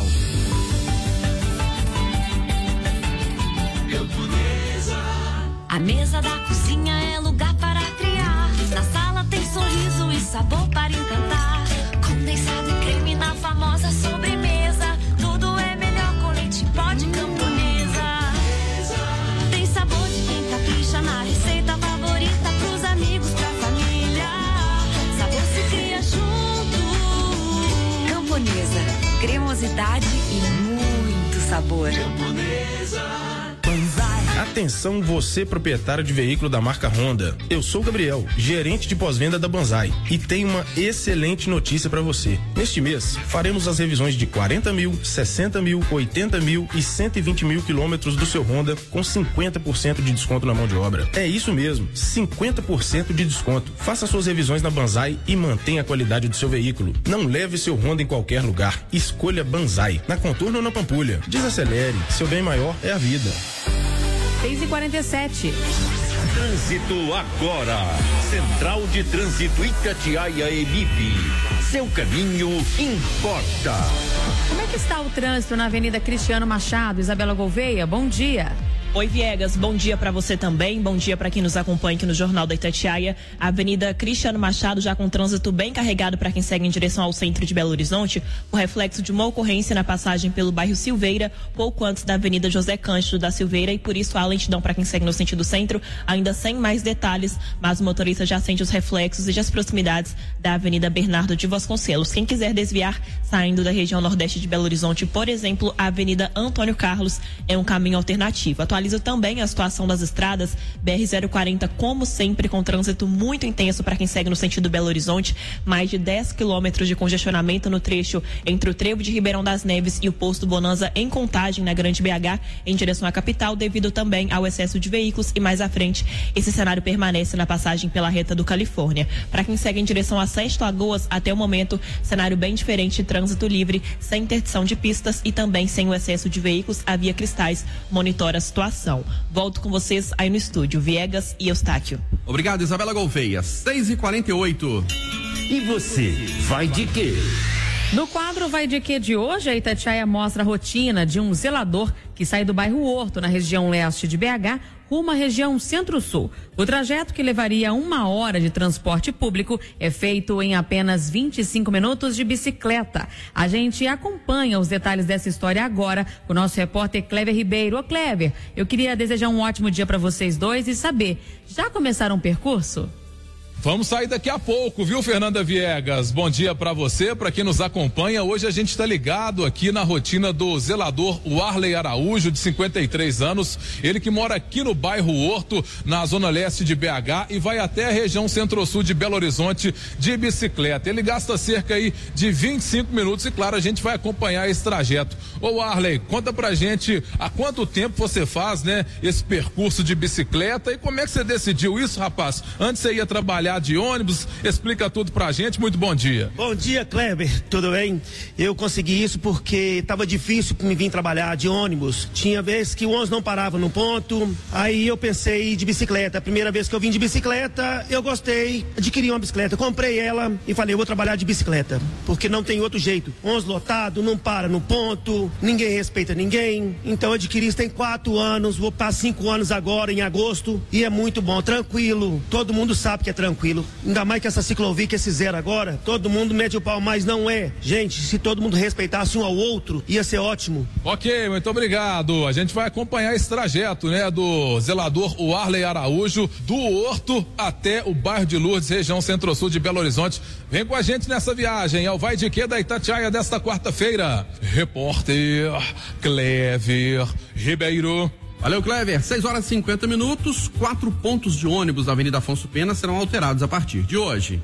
A mesa da cozinha é lugar para criar. Na sala tem sorriso e sabor para encantar. Condensado e creme na famosa sobremesa. Tudo é melhor com leite em pó de Camponesa. Tem sabor de quem capricha na receita favorita. Pros amigos, pra família. Sabor se cria junto. Camponesa, cremosidade e muito sabor. Camponesa. Atenção, você proprietário de veículo da marca Honda. Eu sou o Gabriel, gerente de pós-venda da Banzai, e tenho uma excelente notícia para você. Neste mês, faremos as revisões de quarenta mil, sessenta mil, oitenta mil e cento e vinte mil quilômetros do seu Honda com cinquenta por cento de desconto na mão de obra. É isso mesmo, cinquenta por cento de desconto. Faça suas revisões na Banzai e mantenha a qualidade do seu veículo. Não leve seu Honda em qualquer lugar. Escolha Banzai, na Contorno ou na Pampulha. Desacelere, seu bem maior é a vida. seis e quarenta e sete. Trânsito agora. Central de Trânsito Itatiaia e M I P. Seu caminho importa. Como é que está o trânsito na Avenida Cristiano Machado? Isabela Gouveia, bom dia. Oi, Viegas, bom dia para você também, bom dia para quem nos acompanha aqui no Jornal da Itatiaia. A Avenida Cristiano Machado já com trânsito bem carregado para quem segue em direção ao centro de Belo Horizonte, o reflexo de uma ocorrência na passagem pelo bairro Silveira, pouco antes da Avenida José Cândido da Silveira, e por isso há lentidão para quem segue no sentido centro, ainda sem mais detalhes, mas o motorista já sente os reflexos e as proximidades da Avenida Bernardo de Vasconcelos. Quem quiser desviar saindo da região nordeste de Belo Horizonte, por exemplo, a Avenida Antônio Carlos é um caminho alternativo. Atualiza também a situação das estradas, B R zero quarenta, como sempre, com trânsito muito intenso para quem segue no sentido Belo Horizonte, mais de dez quilômetros de congestionamento no trecho entre o trevo de Ribeirão das Neves e o posto Bonanza em Contagem, na Grande B H, em direção à capital, devido também ao excesso de veículos, e mais à frente esse cenário permanece na passagem pela reta do Califórnia. Para quem segue em direção a Sete Lagoas, até o momento, cenário bem diferente, trânsito livre, sem interdição de pistas e também sem o excesso de veículos. A Via Cristais monitora a situação. Volto com vocês aí no estúdio, Viegas e Eustáquio. Obrigado, Isabela Gouveia. seis e quarenta e oito. E você, vai de quê? No quadro Vai de Quê de hoje, a Itatiaia mostra a rotina de um zelador que sai do bairro Horto, na região leste de B H, rumo à região centro-sul. O trajeto, que levaria uma hora de transporte público, é feito em apenas vinte e cinco minutos de bicicleta. A gente acompanha os detalhes dessa história agora com o nosso repórter Clever Ribeiro. Ô Clever, eu queria desejar um ótimo dia para vocês dois e saber, já começaram o percurso? Vamos sair daqui a pouco, viu, Fernanda Viegas? Bom dia para você, para quem nos acompanha. Hoje a gente está ligado aqui na rotina do zelador Warley Araújo, de cinquenta e três anos. Ele que mora aqui no bairro Horto, na zona leste de B H, e vai até a região centro-sul de Belo Horizonte de bicicleta. Ele gasta cerca aí de vinte e cinco minutos e, claro, a gente vai acompanhar esse trajeto. Ô Warley, conta pra gente há quanto tempo você faz, né, esse percurso de bicicleta e como é que você decidiu isso, rapaz? Antes você ia trabalhar de ônibus, explica tudo pra gente. Muito bom dia. Bom dia, Kleber, tudo bem? Eu consegui isso porque tava difícil me vir trabalhar de ônibus, tinha vezes que o ônibus não parava no ponto, aí eu pensei de bicicleta. A primeira vez que eu vim de bicicleta, eu gostei, adquiri uma bicicleta, comprei ela e falei, eu vou trabalhar de bicicleta, porque não tem outro jeito, ônibus lotado, não para no ponto, ninguém respeita ninguém, então eu adquiri isso tem quatro anos, vou para cinco anos agora em agosto, e é muito bom, tranquilo, todo mundo sabe que é tranquilo, tranquilo. Ainda mais que essa ciclovia que esse zero agora, todo mundo mete o pau, mas não é. Gente, se todo mundo respeitasse um ao outro, ia ser ótimo. Ok, muito obrigado. A gente vai acompanhar esse trajeto, né, do zelador Warley Araújo, do Horto até o bairro de Lourdes, região centro-sul de Belo Horizonte. Vem com a gente nessa viagem ao Vai de Quê da Itatiaia desta quarta-feira. Repórter Clever Ribeiro. Valeu, Clever. seis horas e cinquenta minutos. Quatro pontos de ônibus da Avenida Afonso Pena serão alterados a partir de hoje.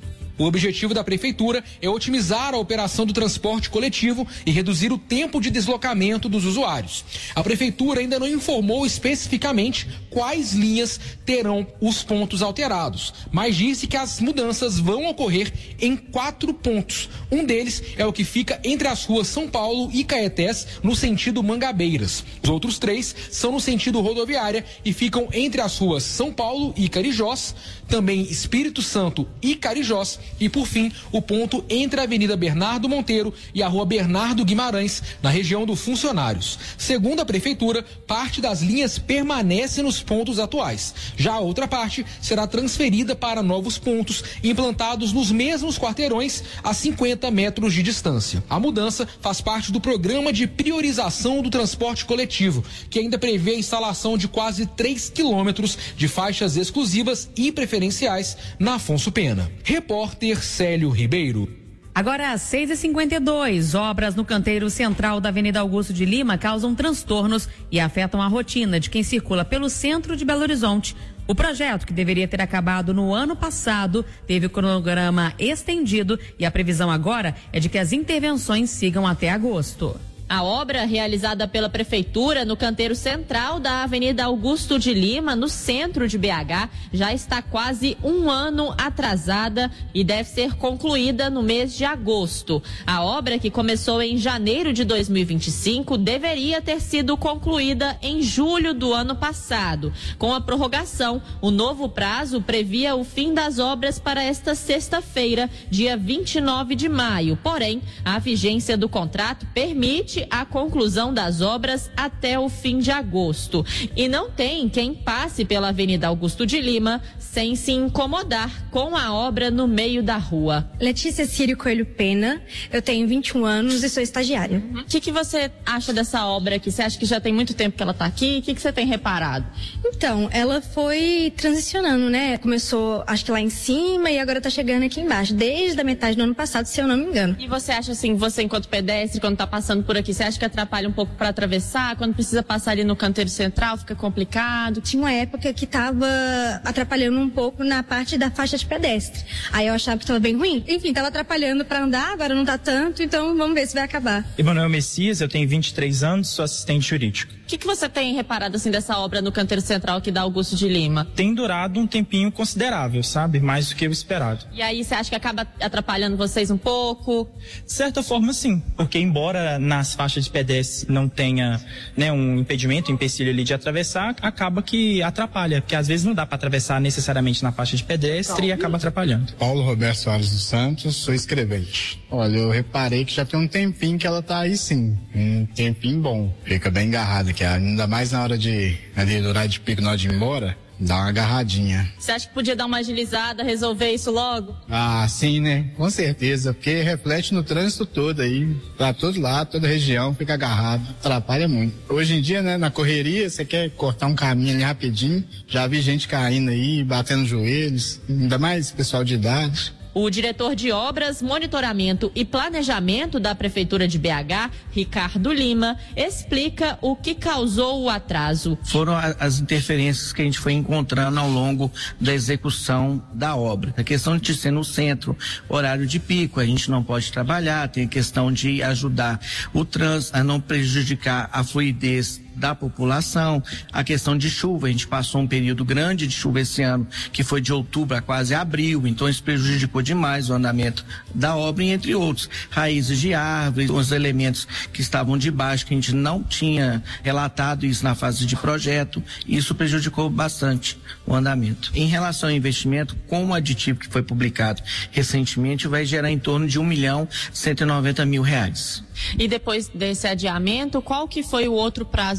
O objetivo da prefeitura é otimizar a operação do transporte coletivo e reduzir o tempo de deslocamento dos usuários. A prefeitura ainda não informou especificamente quais linhas terão os pontos alterados, mas disse que as mudanças vão ocorrer em quatro pontos. Um deles é o que fica entre as ruas São Paulo e Caetés, no sentido Mangabeiras. Os outros três são no sentido rodoviária e ficam entre as ruas São Paulo e Carijós, também Espírito Santo e Carijós, e por fim o ponto entre a Avenida Bernardo Monteiro e a Rua Bernardo Guimarães, na região do Funcionários. Segundo a prefeitura, parte das linhas permanece nos pontos atuais. Já a outra parte será transferida para novos pontos implantados nos mesmos quarteirões a cinquenta metros de distância. A mudança faz parte do programa de priorização do transporte coletivo, que ainda prevê a instalação de quase três quilômetros de faixas exclusivas e preferenciais na Afonso Pena. Repórter Célio Ribeiro. Agora às seis e cinquenta e dois, obras no canteiro central da Avenida Augusto de Lima causam transtornos e afetam a rotina de quem circula pelo centro de Belo Horizonte. O projeto, que deveria ter acabado no ano passado, teve o cronograma estendido e a previsão agora é de que as intervenções sigam até agosto. A obra, realizada pela Prefeitura no canteiro central da Avenida Augusto de Lima, no centro de B H, já está quase um ano atrasada e deve ser concluída no mês de agosto. A obra, que começou em janeiro de dois mil e vinte e cinco, deveria ter sido concluída em julho do ano passado. Com a prorrogação, o novo prazo previa o fim das obras para esta sexta-feira, dia vinte e nove de maio. Porém, a vigência do contrato permite a conclusão das obras até o fim de agosto. E não tem quem passe pela Avenida Augusto de Lima sem se incomodar com a obra no meio da rua. Letícia Círio Coelho Pena, eu tenho vinte e um anos e sou estagiária. O uhum. que, que você acha dessa obra aqui? Você acha que já tem muito tempo que ela está aqui? O que, que você tem reparado? Então, ela foi transicionando, né? Começou, acho que lá em cima e agora está chegando aqui embaixo, desde a metade do ano passado, se eu não me engano. E você acha assim, você enquanto pedestre, quando está passando por aqui, você acha que atrapalha um pouco para atravessar? Quando precisa passar ali no canteiro central, fica complicado? Tinha uma época que estava atrapalhando um pouco na parte da faixa de pedestre. Aí eu achava que estava bem ruim. Enfim, estava atrapalhando para andar, agora não tá tanto, então vamos ver se vai acabar. Emanuel Messias, eu tenho vinte e três anos, sou assistente jurídico. O que, que você tem reparado assim dessa obra no canteiro central aqui da Augusto de Lima? Tem durado um tempinho considerável, sabe? Mais do que o esperado. E aí você acha que acaba atrapalhando vocês um pouco? De certa forma, sim. Porque embora nas faixas de pedestre não tenha, né, um impedimento, um empecilho ali de atravessar, acaba que atrapalha. Porque às vezes não dá para atravessar necessariamente na faixa de pedestre Paulo. E acaba atrapalhando. Paulo Roberto Soares dos Santos, sou escrevente. Olha, eu reparei que já tem um tempinho que ela tá aí sim. Um tempinho bom. Fica bem agarrada, que ainda mais na hora de, ali, do horário de pico, na hora de ir embora, dá uma agarradinha. Você acha que podia dar uma agilizada, resolver isso logo? Ah, sim, né? Com certeza, porque reflete no trânsito todo aí, pra todo lado, toda região, fica agarrado, atrapalha muito. Hoje em dia, né, na correria, você quer cortar um caminho ali rapidinho, já vi gente caindo aí, batendo joelhos, ainda mais pessoal de idade. O diretor de Obras, Monitoramento e Planejamento da Prefeitura de B H, Ricardo Lima, explica o que causou o atraso. Foram as interferências que a gente foi encontrando ao longo da execução da obra. A questão de ser no centro, horário de pico, a gente não pode trabalhar, tem a questão de ajudar o trânsito a não prejudicar a fluidez da população, a questão de chuva, a gente passou um período grande de chuva esse ano, que foi de outubro a quase abril, então isso prejudicou demais o andamento da obra, e entre outros, raízes de árvores, os elementos que estavam debaixo, que a gente não tinha relatado isso na fase de projeto, e isso prejudicou bastante o andamento. Em relação ao investimento, com o aditivo que foi publicado recentemente, vai gerar em torno de um milhão cento e noventa mil reais. E depois desse adiamento, qual que foi o outro prazo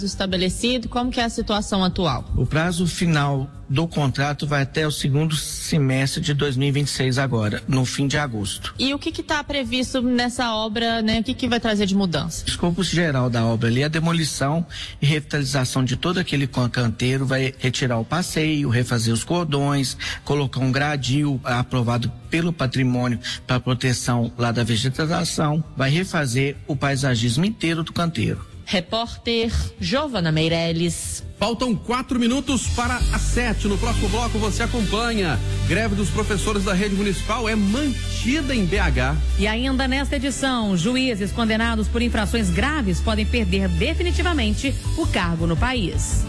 prazo estabelecido? Como que é a situação atual? O prazo final do contrato vai até o segundo semestre de dois mil e vinte e seis agora, no fim de agosto. E o que está previsto nessa obra, né? O que, que vai trazer de mudança? O escopo geral da obra ali é a demolição e revitalização de todo aquele canteiro, vai retirar o passeio, refazer os cordões, colocar um gradil aprovado pelo patrimônio para proteção lá da vegetação, vai refazer o paisagismo inteiro do canteiro. Repórter Giovana Meirelles. Faltam quatro minutos para as sete. No próximo bloco você acompanha. Greve dos professores da rede municipal é mantida em B H. E ainda nesta edição, juízes condenados por infrações graves podem perder definitivamente o cargo no país.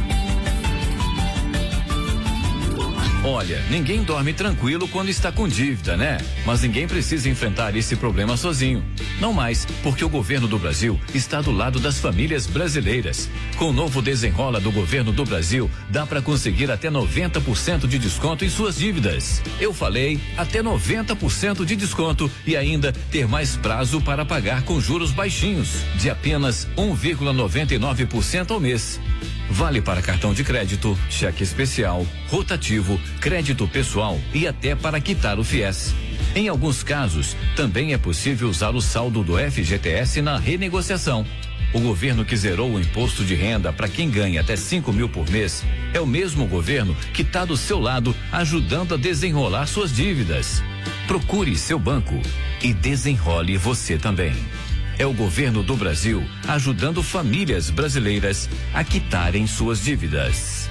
Olha, ninguém dorme tranquilo quando está com dívida, né? Mas ninguém precisa enfrentar esse problema sozinho. Não mais, porque o governo do Brasil está do lado das famílias brasileiras. Com o novo Desenrola do governo do Brasil, dá para conseguir até noventa por cento de desconto em suas dívidas. Eu falei, até noventa por cento de desconto e ainda ter mais prazo para pagar com juros baixinhos, de apenas um vírgula noventa e nove por cento ao mês. Vale para cartão de crédito, cheque especial, rotativo, crédito pessoal e até para quitar o fiéis. Em alguns casos, também é possível usar o saldo do F G T S na renegociação. O governo que zerou o imposto de renda para quem ganha até cinco mil por mês é o mesmo governo que está do seu lado ajudando a desenrolar suas dívidas. Procure seu banco e desenrole você também. É o governo do Brasil ajudando famílias brasileiras a quitarem suas dívidas.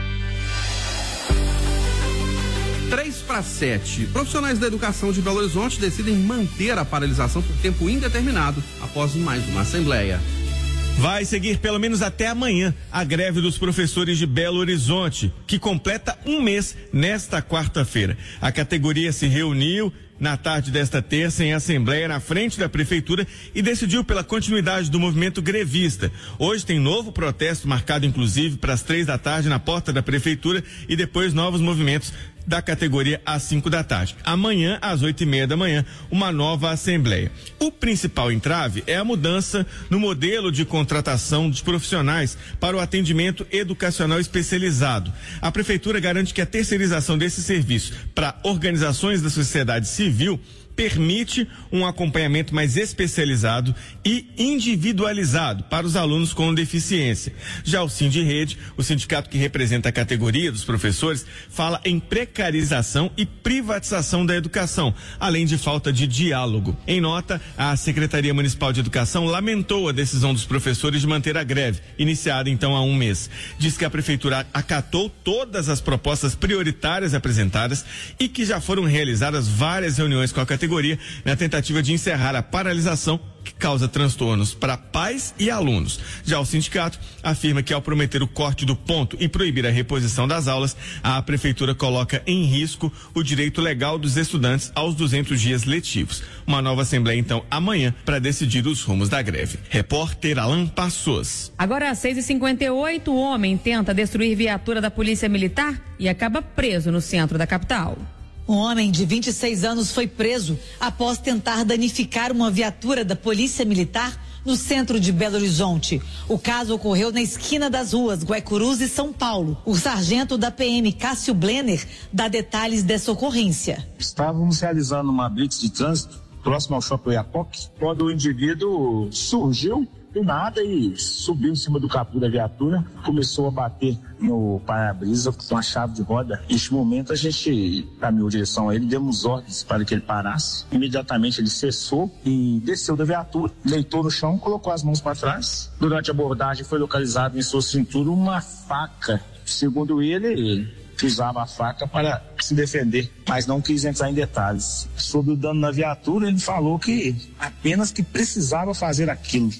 Três para sete. Profissionais da educação de Belo Horizonte decidem manter a paralisação por tempo indeterminado após mais uma assembleia. Vai seguir pelo menos até amanhã a greve dos professores de Belo Horizonte, que completa um mês nesta quarta-feira. A categoria se reuniu na tarde desta terça em assembleia na frente da prefeitura e decidiu pela continuidade do movimento grevista. Hoje tem novo protesto marcado inclusive para as três da tarde na porta da prefeitura e depois novos movimentos da categoria às cinco da tarde. Amanhã, às oito e meia da manhã, uma nova assembleia. O principal entrave é a mudança no modelo de contratação dos profissionais para o atendimento educacional especializado. A prefeitura garante que a terceirização desse serviço para organizações da sociedade civil permite um acompanhamento mais especializado e individualizado para os alunos com deficiência. Já o Sindirrede, o sindicato que representa a categoria dos professores, fala em precarização e privatização da educação, além de falta de diálogo. Em nota, a Secretaria Municipal de Educação lamentou a decisão dos professores de manter a greve, iniciada então há um mês. Diz que a prefeitura acatou todas as propostas prioritárias apresentadas e que já foram realizadas várias reuniões com a categoria na tentativa de encerrar a paralisação que causa transtornos para pais e alunos. Já o sindicato afirma que ao prometer o corte do ponto e proibir a reposição das aulas, a prefeitura coloca em risco o direito legal dos estudantes aos duzentos dias letivos. Uma nova assembleia então amanhã para decidir os rumos da greve. Repórter Alan Passos. Agora às seis e cinquenta e oito, o homem tenta destruir viatura da Polícia Militar e acaba preso no centro da capital. Um homem de vinte e seis anos foi preso após tentar danificar uma viatura da Polícia Militar no centro de Belo Horizonte. O caso ocorreu na esquina das ruas Guaicurus e São Paulo. O sargento da P M, Cássio Blenner, dá detalhes dessa ocorrência. Estávamos realizando uma blitz de trânsito próximo ao Shopping Oiapoque, quando o indivíduo surgiu do nada e subiu em cima do capô da viatura, começou a bater no para-brisa com a chave de roda. Neste momento a gente caminhou em direção a ele, demos ordens para que ele parasse. Imediatamente ele cessou e desceu da viatura, deitou no chão, colocou as mãos para trás. Durante a abordagem foi localizado em sua cintura uma faca. Segundo ele, ele usava a faca para se defender, mas não quis entrar em detalhes. Sobre o dano na viatura, ele falou que apenas que precisava fazer aquilo.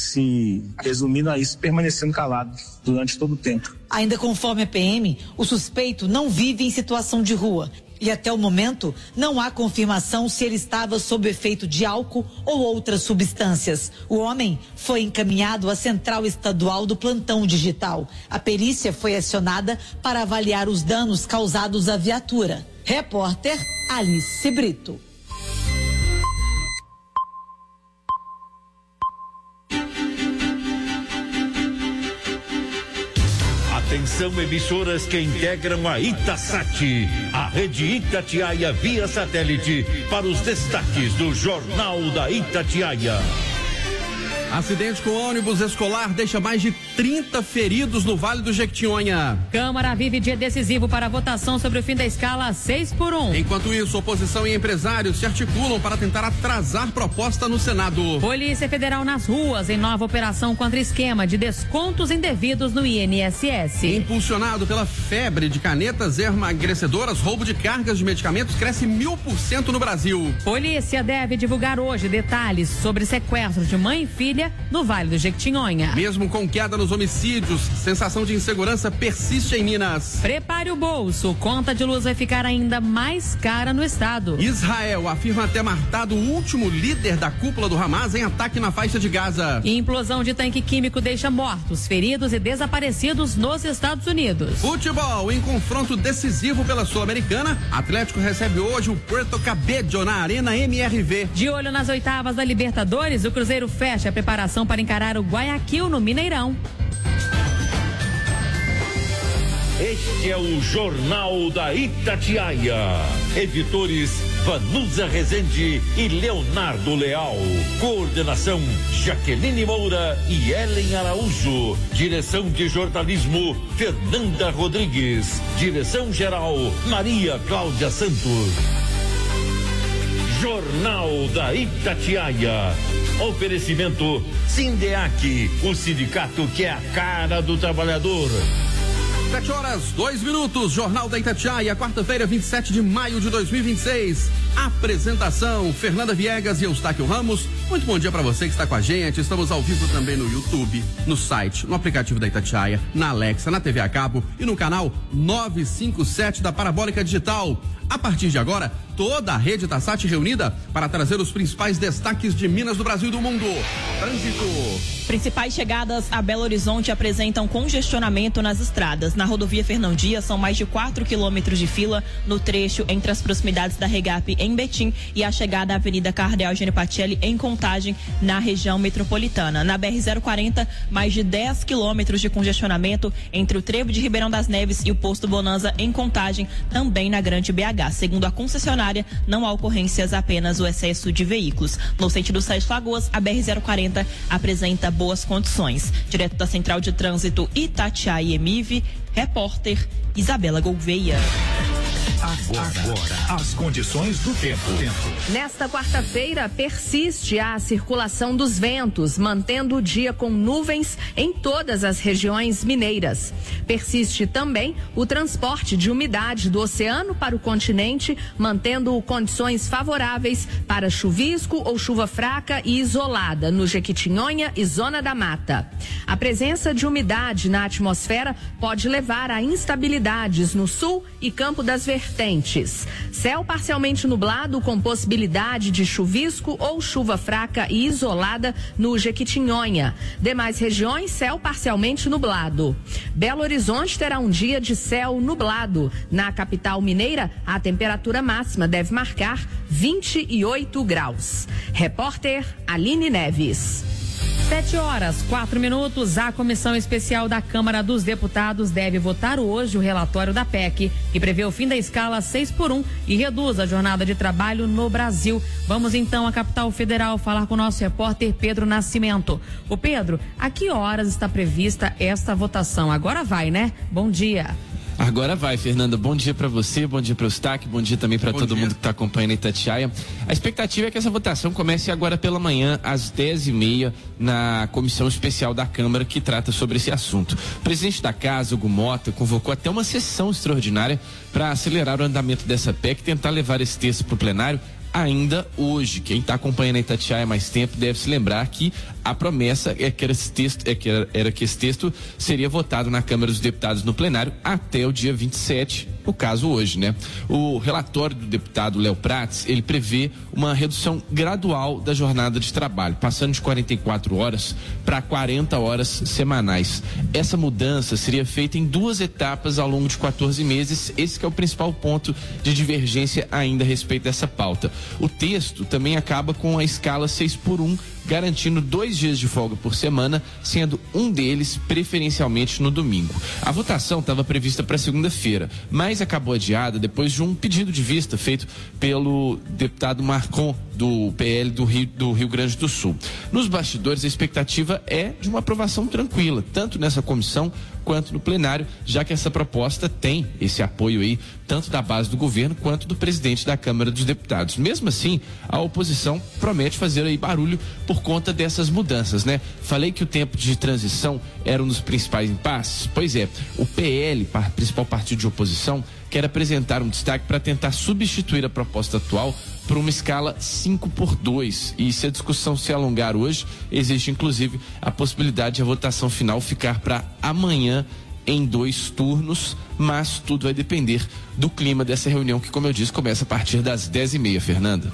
Se resumindo a isso, permanecendo calado durante todo o tempo. Ainda conforme a P M, o suspeito não vive em situação de rua e até o momento não há confirmação se ele estava sob efeito de álcool ou outras substâncias. O homem foi encaminhado à Central Estadual do Plantão Digital. A perícia foi acionada para avaliar os danos causados à viatura. Repórter Alice Brito. São emissoras que integram a Itasat, a rede Itatiaia via satélite, para os destaques do Jornal da Itatiaia. Acidente com ônibus escolar deixa mais de trinta feridos no Vale do Jequitinhonha. Câmara vive dia decisivo para a votação sobre o fim da escala seis por um. Enquanto isso, oposição e empresários se articulam para tentar atrasar proposta no Senado. Polícia Federal nas ruas em nova operação contra esquema de descontos indevidos no I N S S. Impulsionado pela febre de canetas emagrecedoras, roubo de cargas de medicamentos cresce mil por cento no Brasil. Polícia deve divulgar hoje detalhes sobre sequestro de mãe e filha no Vale do Jequitinhonha. Mesmo com queda nos homicídios, sensação de insegurança persiste em Minas. Prepare o bolso, conta de luz vai ficar ainda mais cara no estado. Israel afirma ter matado o último líder da cúpula do Hamas em ataque na faixa de Gaza. E implosão de tanque químico deixa mortos, feridos e desaparecidos nos Estados Unidos. Futebol, em confronto decisivo pela Sul-Americana, Atlético recebe hoje o Puerto Cabello na Arena M R V. De olho nas oitavas da Libertadores, o Cruzeiro fecha a preparação para encarar o Guayaquil no Mineirão. Este é o Jornal da Itatiaia. Editores Vanusa Rezende e Leonardo Leal. Coordenação Jaqueline Moura e Ellen Araújo. Direção de jornalismo Fernanda Rodrigues. Direção geral Maria Cláudia Santos. Jornal da Itatiaia. Oferecimento Sindeac, o sindicato que é a cara do trabalhador. Sete horas, dois minutos, Jornal da Itatiaia, quarta-feira, vinte e sete de maio de dois mil e vinte e seis. Apresentação, Fernanda Viegas e Eustáquio Ramos. Muito bom dia para você que está com a gente. Estamos ao vivo também no YouTube, no site, no aplicativo da Itatiaia, na Alexa, na T V a cabo e no canal novecentos e cinquenta e sete da Parabólica Digital. A partir de agora, toda a rede Itasat reunida para trazer os principais destaques de Minas, do Brasil e do mundo. Trânsito. Principais chegadas a Belo Horizonte apresentam congestionamento nas estradas. Na rodovia Fernão Dias, são mais de quatro quilômetros de fila no trecho entre as proximidades da Regap em Betim e a chegada à Avenida Cardeal Genipacelli em Contagem, na região metropolitana. Na B R zero quarenta, mais de dez quilômetros de congestionamento entre o trevo de Ribeirão das Neves e o posto Bonanza em Contagem, também na Grande B H. Segundo a concessionária, não há ocorrências, apenas o excesso de veículos. No sentido Sete Lagoas, a B R zero quarenta apresenta boas condições. Direto da Central de Trânsito Itatiaia e Emive, repórter Isabela Gouveia. Agora, agora, as condições do tempo. Nesta quarta-feira, persiste a circulação dos ventos, mantendo o dia com nuvens em todas as regiões mineiras. Persiste também o transporte de umidade do oceano para o continente, mantendo condições favoráveis para chuvisco ou chuva fraca e isolada no Jequitinhonha e Zona da Mata. A presença de umidade na atmosfera pode levar a instabilidades no sul e Campo das Vertentes. Céu parcialmente nublado com possibilidade de chuvisco ou chuva fraca e isolada no Jequitinhonha. Demais regiões, céu parcialmente nublado. Belo Horizonte terá um dia de céu nublado. Na capital mineira, a temperatura máxima deve marcar vinte e oito graus. Repórter Aline Neves. Sete horas, quatro minutos. A Comissão Especial da Câmara dos Deputados deve votar hoje o relatório da P E C, que prevê o fim da escala seis por um e reduz a jornada de trabalho no Brasil. Vamos então à capital federal falar com o nosso repórter Pedro Nascimento. O Pedro, a que horas está prevista esta votação? Agora vai, né? Bom dia. Agora vai, Fernanda. Bom dia para você, bom dia para o Eustáquio, bom dia também para todo dia. mundo que está acompanhando a Itatiaia. A expectativa é que essa votação comece agora pela manhã, às dez e meia, na Comissão Especial da Câmara que trata sobre esse assunto. O presidente da Casa, Hugo Mota, convocou até uma sessão extraordinária para acelerar o andamento dessa P E C e tentar levar esse texto para o plenário ainda hoje. Quem está acompanhando a Itatiaia há mais tempo deve se lembrar que a promessa é que, esse texto, é que era, era que esse texto seria votado na Câmara dos Deputados no plenário até o dia vinte e sete, no caso hoje, né? O relatório do deputado Léo Prates, ele prevê uma redução gradual da jornada de trabalho, passando de quarenta e quatro horas para quarenta horas semanais. Essa mudança seria feita em duas etapas ao longo de quatorze meses. Esse que é o principal ponto de divergência ainda a respeito dessa pauta. O texto também acaba com a escala seis por um garantindo dois dias de folga por semana, sendo um deles preferencialmente no domingo. A votação estava prevista para segunda-feira, mas acabou adiada depois de um pedido de vista feito pelo deputado Marcon, do P L do Rio, do Rio Grande do Sul. Nos bastidores, a expectativa é de uma aprovação tranquila, tanto nessa comissão quanto no plenário, já que essa proposta tem esse apoio aí, tanto da base do governo quanto do presidente da Câmara dos Deputados. Mesmo assim, a oposição promete fazer aí barulho por conta dessas mudanças, né? Falei que o tempo de transição era um dos principais impasses. Pois é, o P L, principal partido de oposição, quer apresentar um destaque para tentar substituir a proposta atual por uma escala cinco por dois. E se a discussão se alongar hoje, existe inclusive a possibilidade de a votação final ficar para amanhã em dois turnos, mas tudo vai depender do clima dessa reunião que, como eu disse, começa a partir das dez e meia, Fernanda.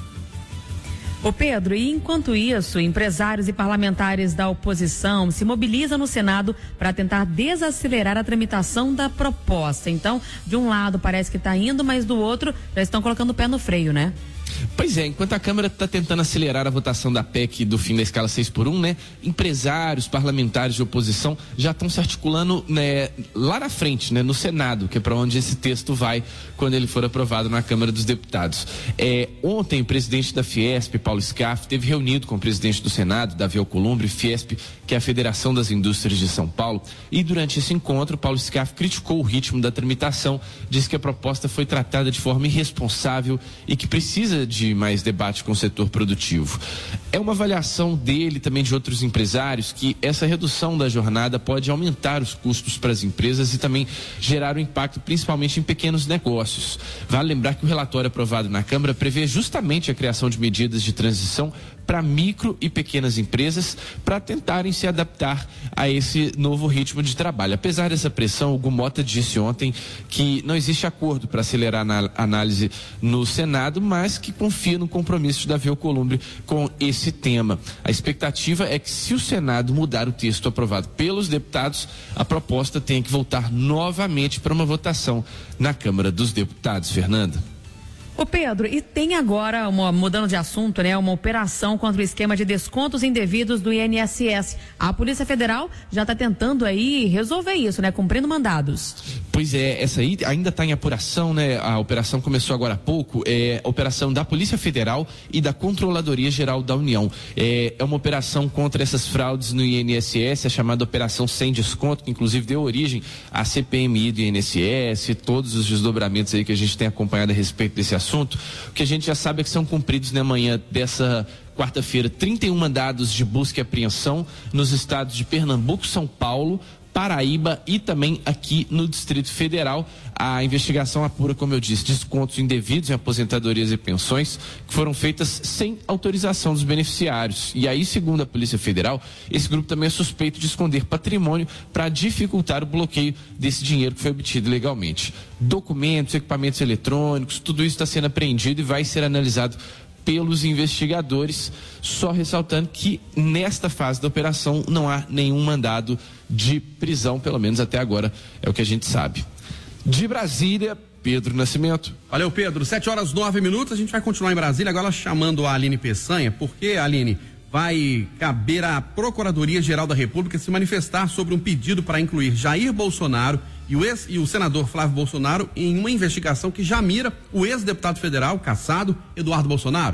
Ô Pedro, e enquanto isso, empresários e parlamentares da oposição se mobilizam no Senado para tentar desacelerar a tramitação da proposta. Então, de um lado parece que está indo, mas do outro já estão colocando o pé no freio, né? Pois é, enquanto a Câmara está tentando acelerar a votação da P E C do fim da escala seis por um, né? Empresários, parlamentares de oposição já estão se articulando, né, lá na frente, né, no Senado, que é para onde esse texto vai quando ele for aprovado na Câmara dos Deputados. É, ontem, o presidente da Fiesp, Paulo Scaff, teve reunido com o presidente do Senado, Davi Alcolumbre, Fiesp, que é a Federação das Indústrias de São Paulo, e durante esse encontro, Paulo Scaff criticou o ritmo da tramitação, disse que a proposta foi tratada de forma irresponsável e que precisa de mais debate com o setor produtivo. É uma avaliação dele, também de outros empresários, que essa redução da jornada pode aumentar os custos para as empresas e também gerar um impacto principalmente em pequenos negócios. Vale lembrar que o relatório aprovado na Câmara prevê justamente a criação de medidas de transição para micro e pequenas empresas para tentarem se adaptar a esse novo ritmo de trabalho. Apesar dessa pressão, o Gumota disse ontem que não existe acordo para acelerar a análise no Senado, mas que confia no compromisso de Davi Alcolumbre com esse tema. A expectativa é que, se o Senado mudar o texto aprovado pelos deputados, a proposta tenha que voltar novamente para uma votação na Câmara dos Deputados. Fernanda. Ô Pedro, e tem agora, uma, mudando de assunto, né, uma operação contra o esquema de descontos indevidos do I N S S. A Polícia Federal já está tentando aí resolver isso, né, cumprindo mandados. Pois é, essa aí ainda está em apuração, né? A operação começou agora há pouco, é a operação da Polícia Federal e da Controladoria Geral da União. É, é uma operação contra essas fraudes no I N S S, a chamada Operação Sem Desconto, que inclusive deu origem à C P M I do I N S S, todos os desdobramentos aí que a gente tem acompanhado a respeito desse assunto. O que a gente já sabe é que são cumpridos na manhã dessa quarta-feira trinta e um mandados de busca e apreensão nos estados de Pernambuco, São Paulo, Paraíba e também aqui no Distrito Federal. A investigação apura, como eu disse, descontos indevidos em aposentadorias e pensões que foram feitas sem autorização dos beneficiários. E aí, segundo a Polícia Federal, esse grupo também é suspeito de esconder patrimônio para dificultar o bloqueio desse dinheiro que foi obtido ilegalmente. Documentos, equipamentos eletrônicos, tudo isso está sendo apreendido e vai ser analisado pelos investigadores, só ressaltando que nesta fase da operação não há nenhum mandado de prisão, pelo menos até agora é o que a gente sabe. De Brasília, Pedro Nascimento. Valeu, Pedro. sete horas nove minutos, a gente vai continuar em Brasília, agora chamando a Aline Peçanha, porque, Aline, vai caber à Procuradoria-Geral da República se manifestar sobre um pedido para incluir Jair Bolsonaro e o, ex, e o senador Flávio Bolsonaro em uma investigação que já mira o ex-deputado federal, cassado, Eduardo Bolsonaro.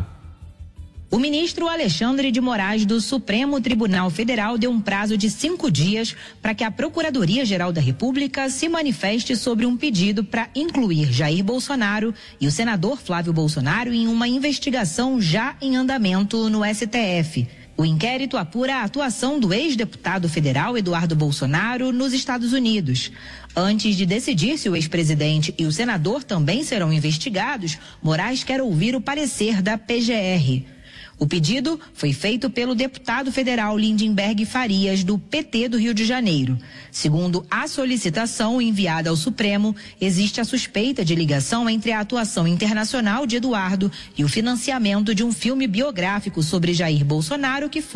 O ministro Alexandre de Moraes do Supremo Tribunal Federal deu um prazo de cinco dias para que a Procuradoria-Geral da República se manifeste sobre um pedido para incluir Jair Bolsonaro e o senador Flávio Bolsonaro em uma investigação já em andamento no S T F. O inquérito apura a atuação do ex-deputado federal Eduardo Bolsonaro nos Estados Unidos. Antes de decidir se o ex-presidente e o senador também serão investigados, Moraes quer ouvir o parecer da P G R. O pedido foi feito pelo deputado federal Lindenberg Farias, do P T do Rio de Janeiro. Segundo a solicitação enviada ao Supremo, existe a suspeita de ligação entre a atuação internacional de Eduardo e o financiamento de um filme biográfico sobre Jair Bolsonaro que foi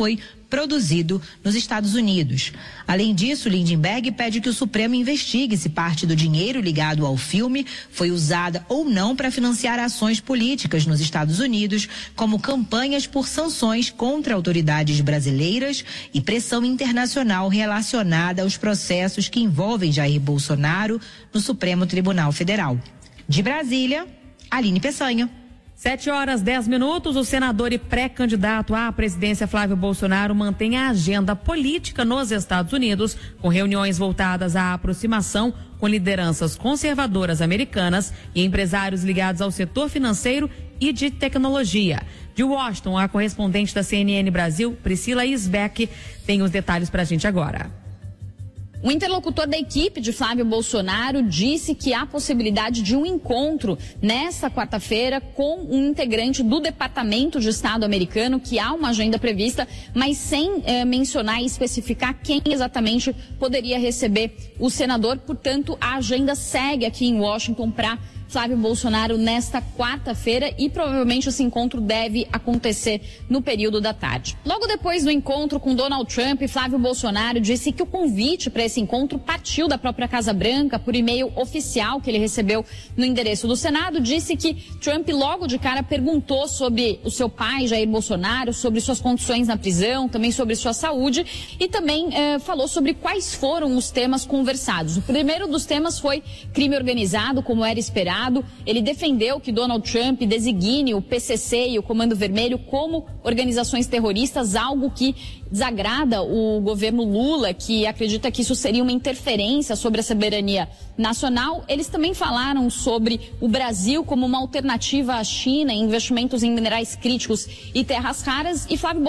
produzido nos Estados Unidos. Além disso, Lindenberg pede que o Supremo investigue se parte do dinheiro ligado ao filme foi usada ou não para financiar ações políticas nos Estados Unidos, como campanhas por sanções contra autoridades brasileiras e pressão internacional relacionada aos processos que envolvem Jair Bolsonaro no Supremo Tribunal Federal. De Brasília, Aline Peçanha. Sete horas, dez minutos, o senador e pré-candidato à presidência Flávio Bolsonaro mantém a agenda política nos Estados Unidos, com reuniões voltadas à aproximação com lideranças conservadoras americanas e empresários ligados ao setor financeiro e de tecnologia. De Washington, a correspondente da C N N Brasil, Priscila Isbeck, tem os detalhes pra gente agora. O interlocutor da equipe de Flávio Bolsonaro disse que há possibilidade de um encontro nesta quarta-feira com um integrante do Departamento de Estado americano, que há uma agenda prevista, mas sem eh, mencionar e especificar quem exatamente poderia receber o senador. Portanto, a agenda segue aqui em Washington para Flávio Bolsonaro nesta quarta-feira e provavelmente esse encontro deve acontecer no período da tarde. Logo depois do encontro com Donald Trump, Flávio Bolsonaro disse que o convite para esse encontro partiu da própria Casa Branca por e-mail oficial que ele recebeu no endereço do Senado. Disse que Trump logo de cara perguntou sobre o seu pai, Jair Bolsonaro, sobre suas condições na prisão, também sobre sua saúde e também eh, falou sobre quais foram os temas conversados. O primeiro dos temas foi crime organizado, como era esperado. Ele defendeu que Donald Trump designe o P C C e o Comando Vermelho como organizações terroristas, algo que desagrada o governo Lula, que acredita que isso seria uma interferência sobre a soberania nacional. Eles também falaram sobre o Brasil como uma alternativa à China em investimentos em minerais críticos e terras raras. E Flávio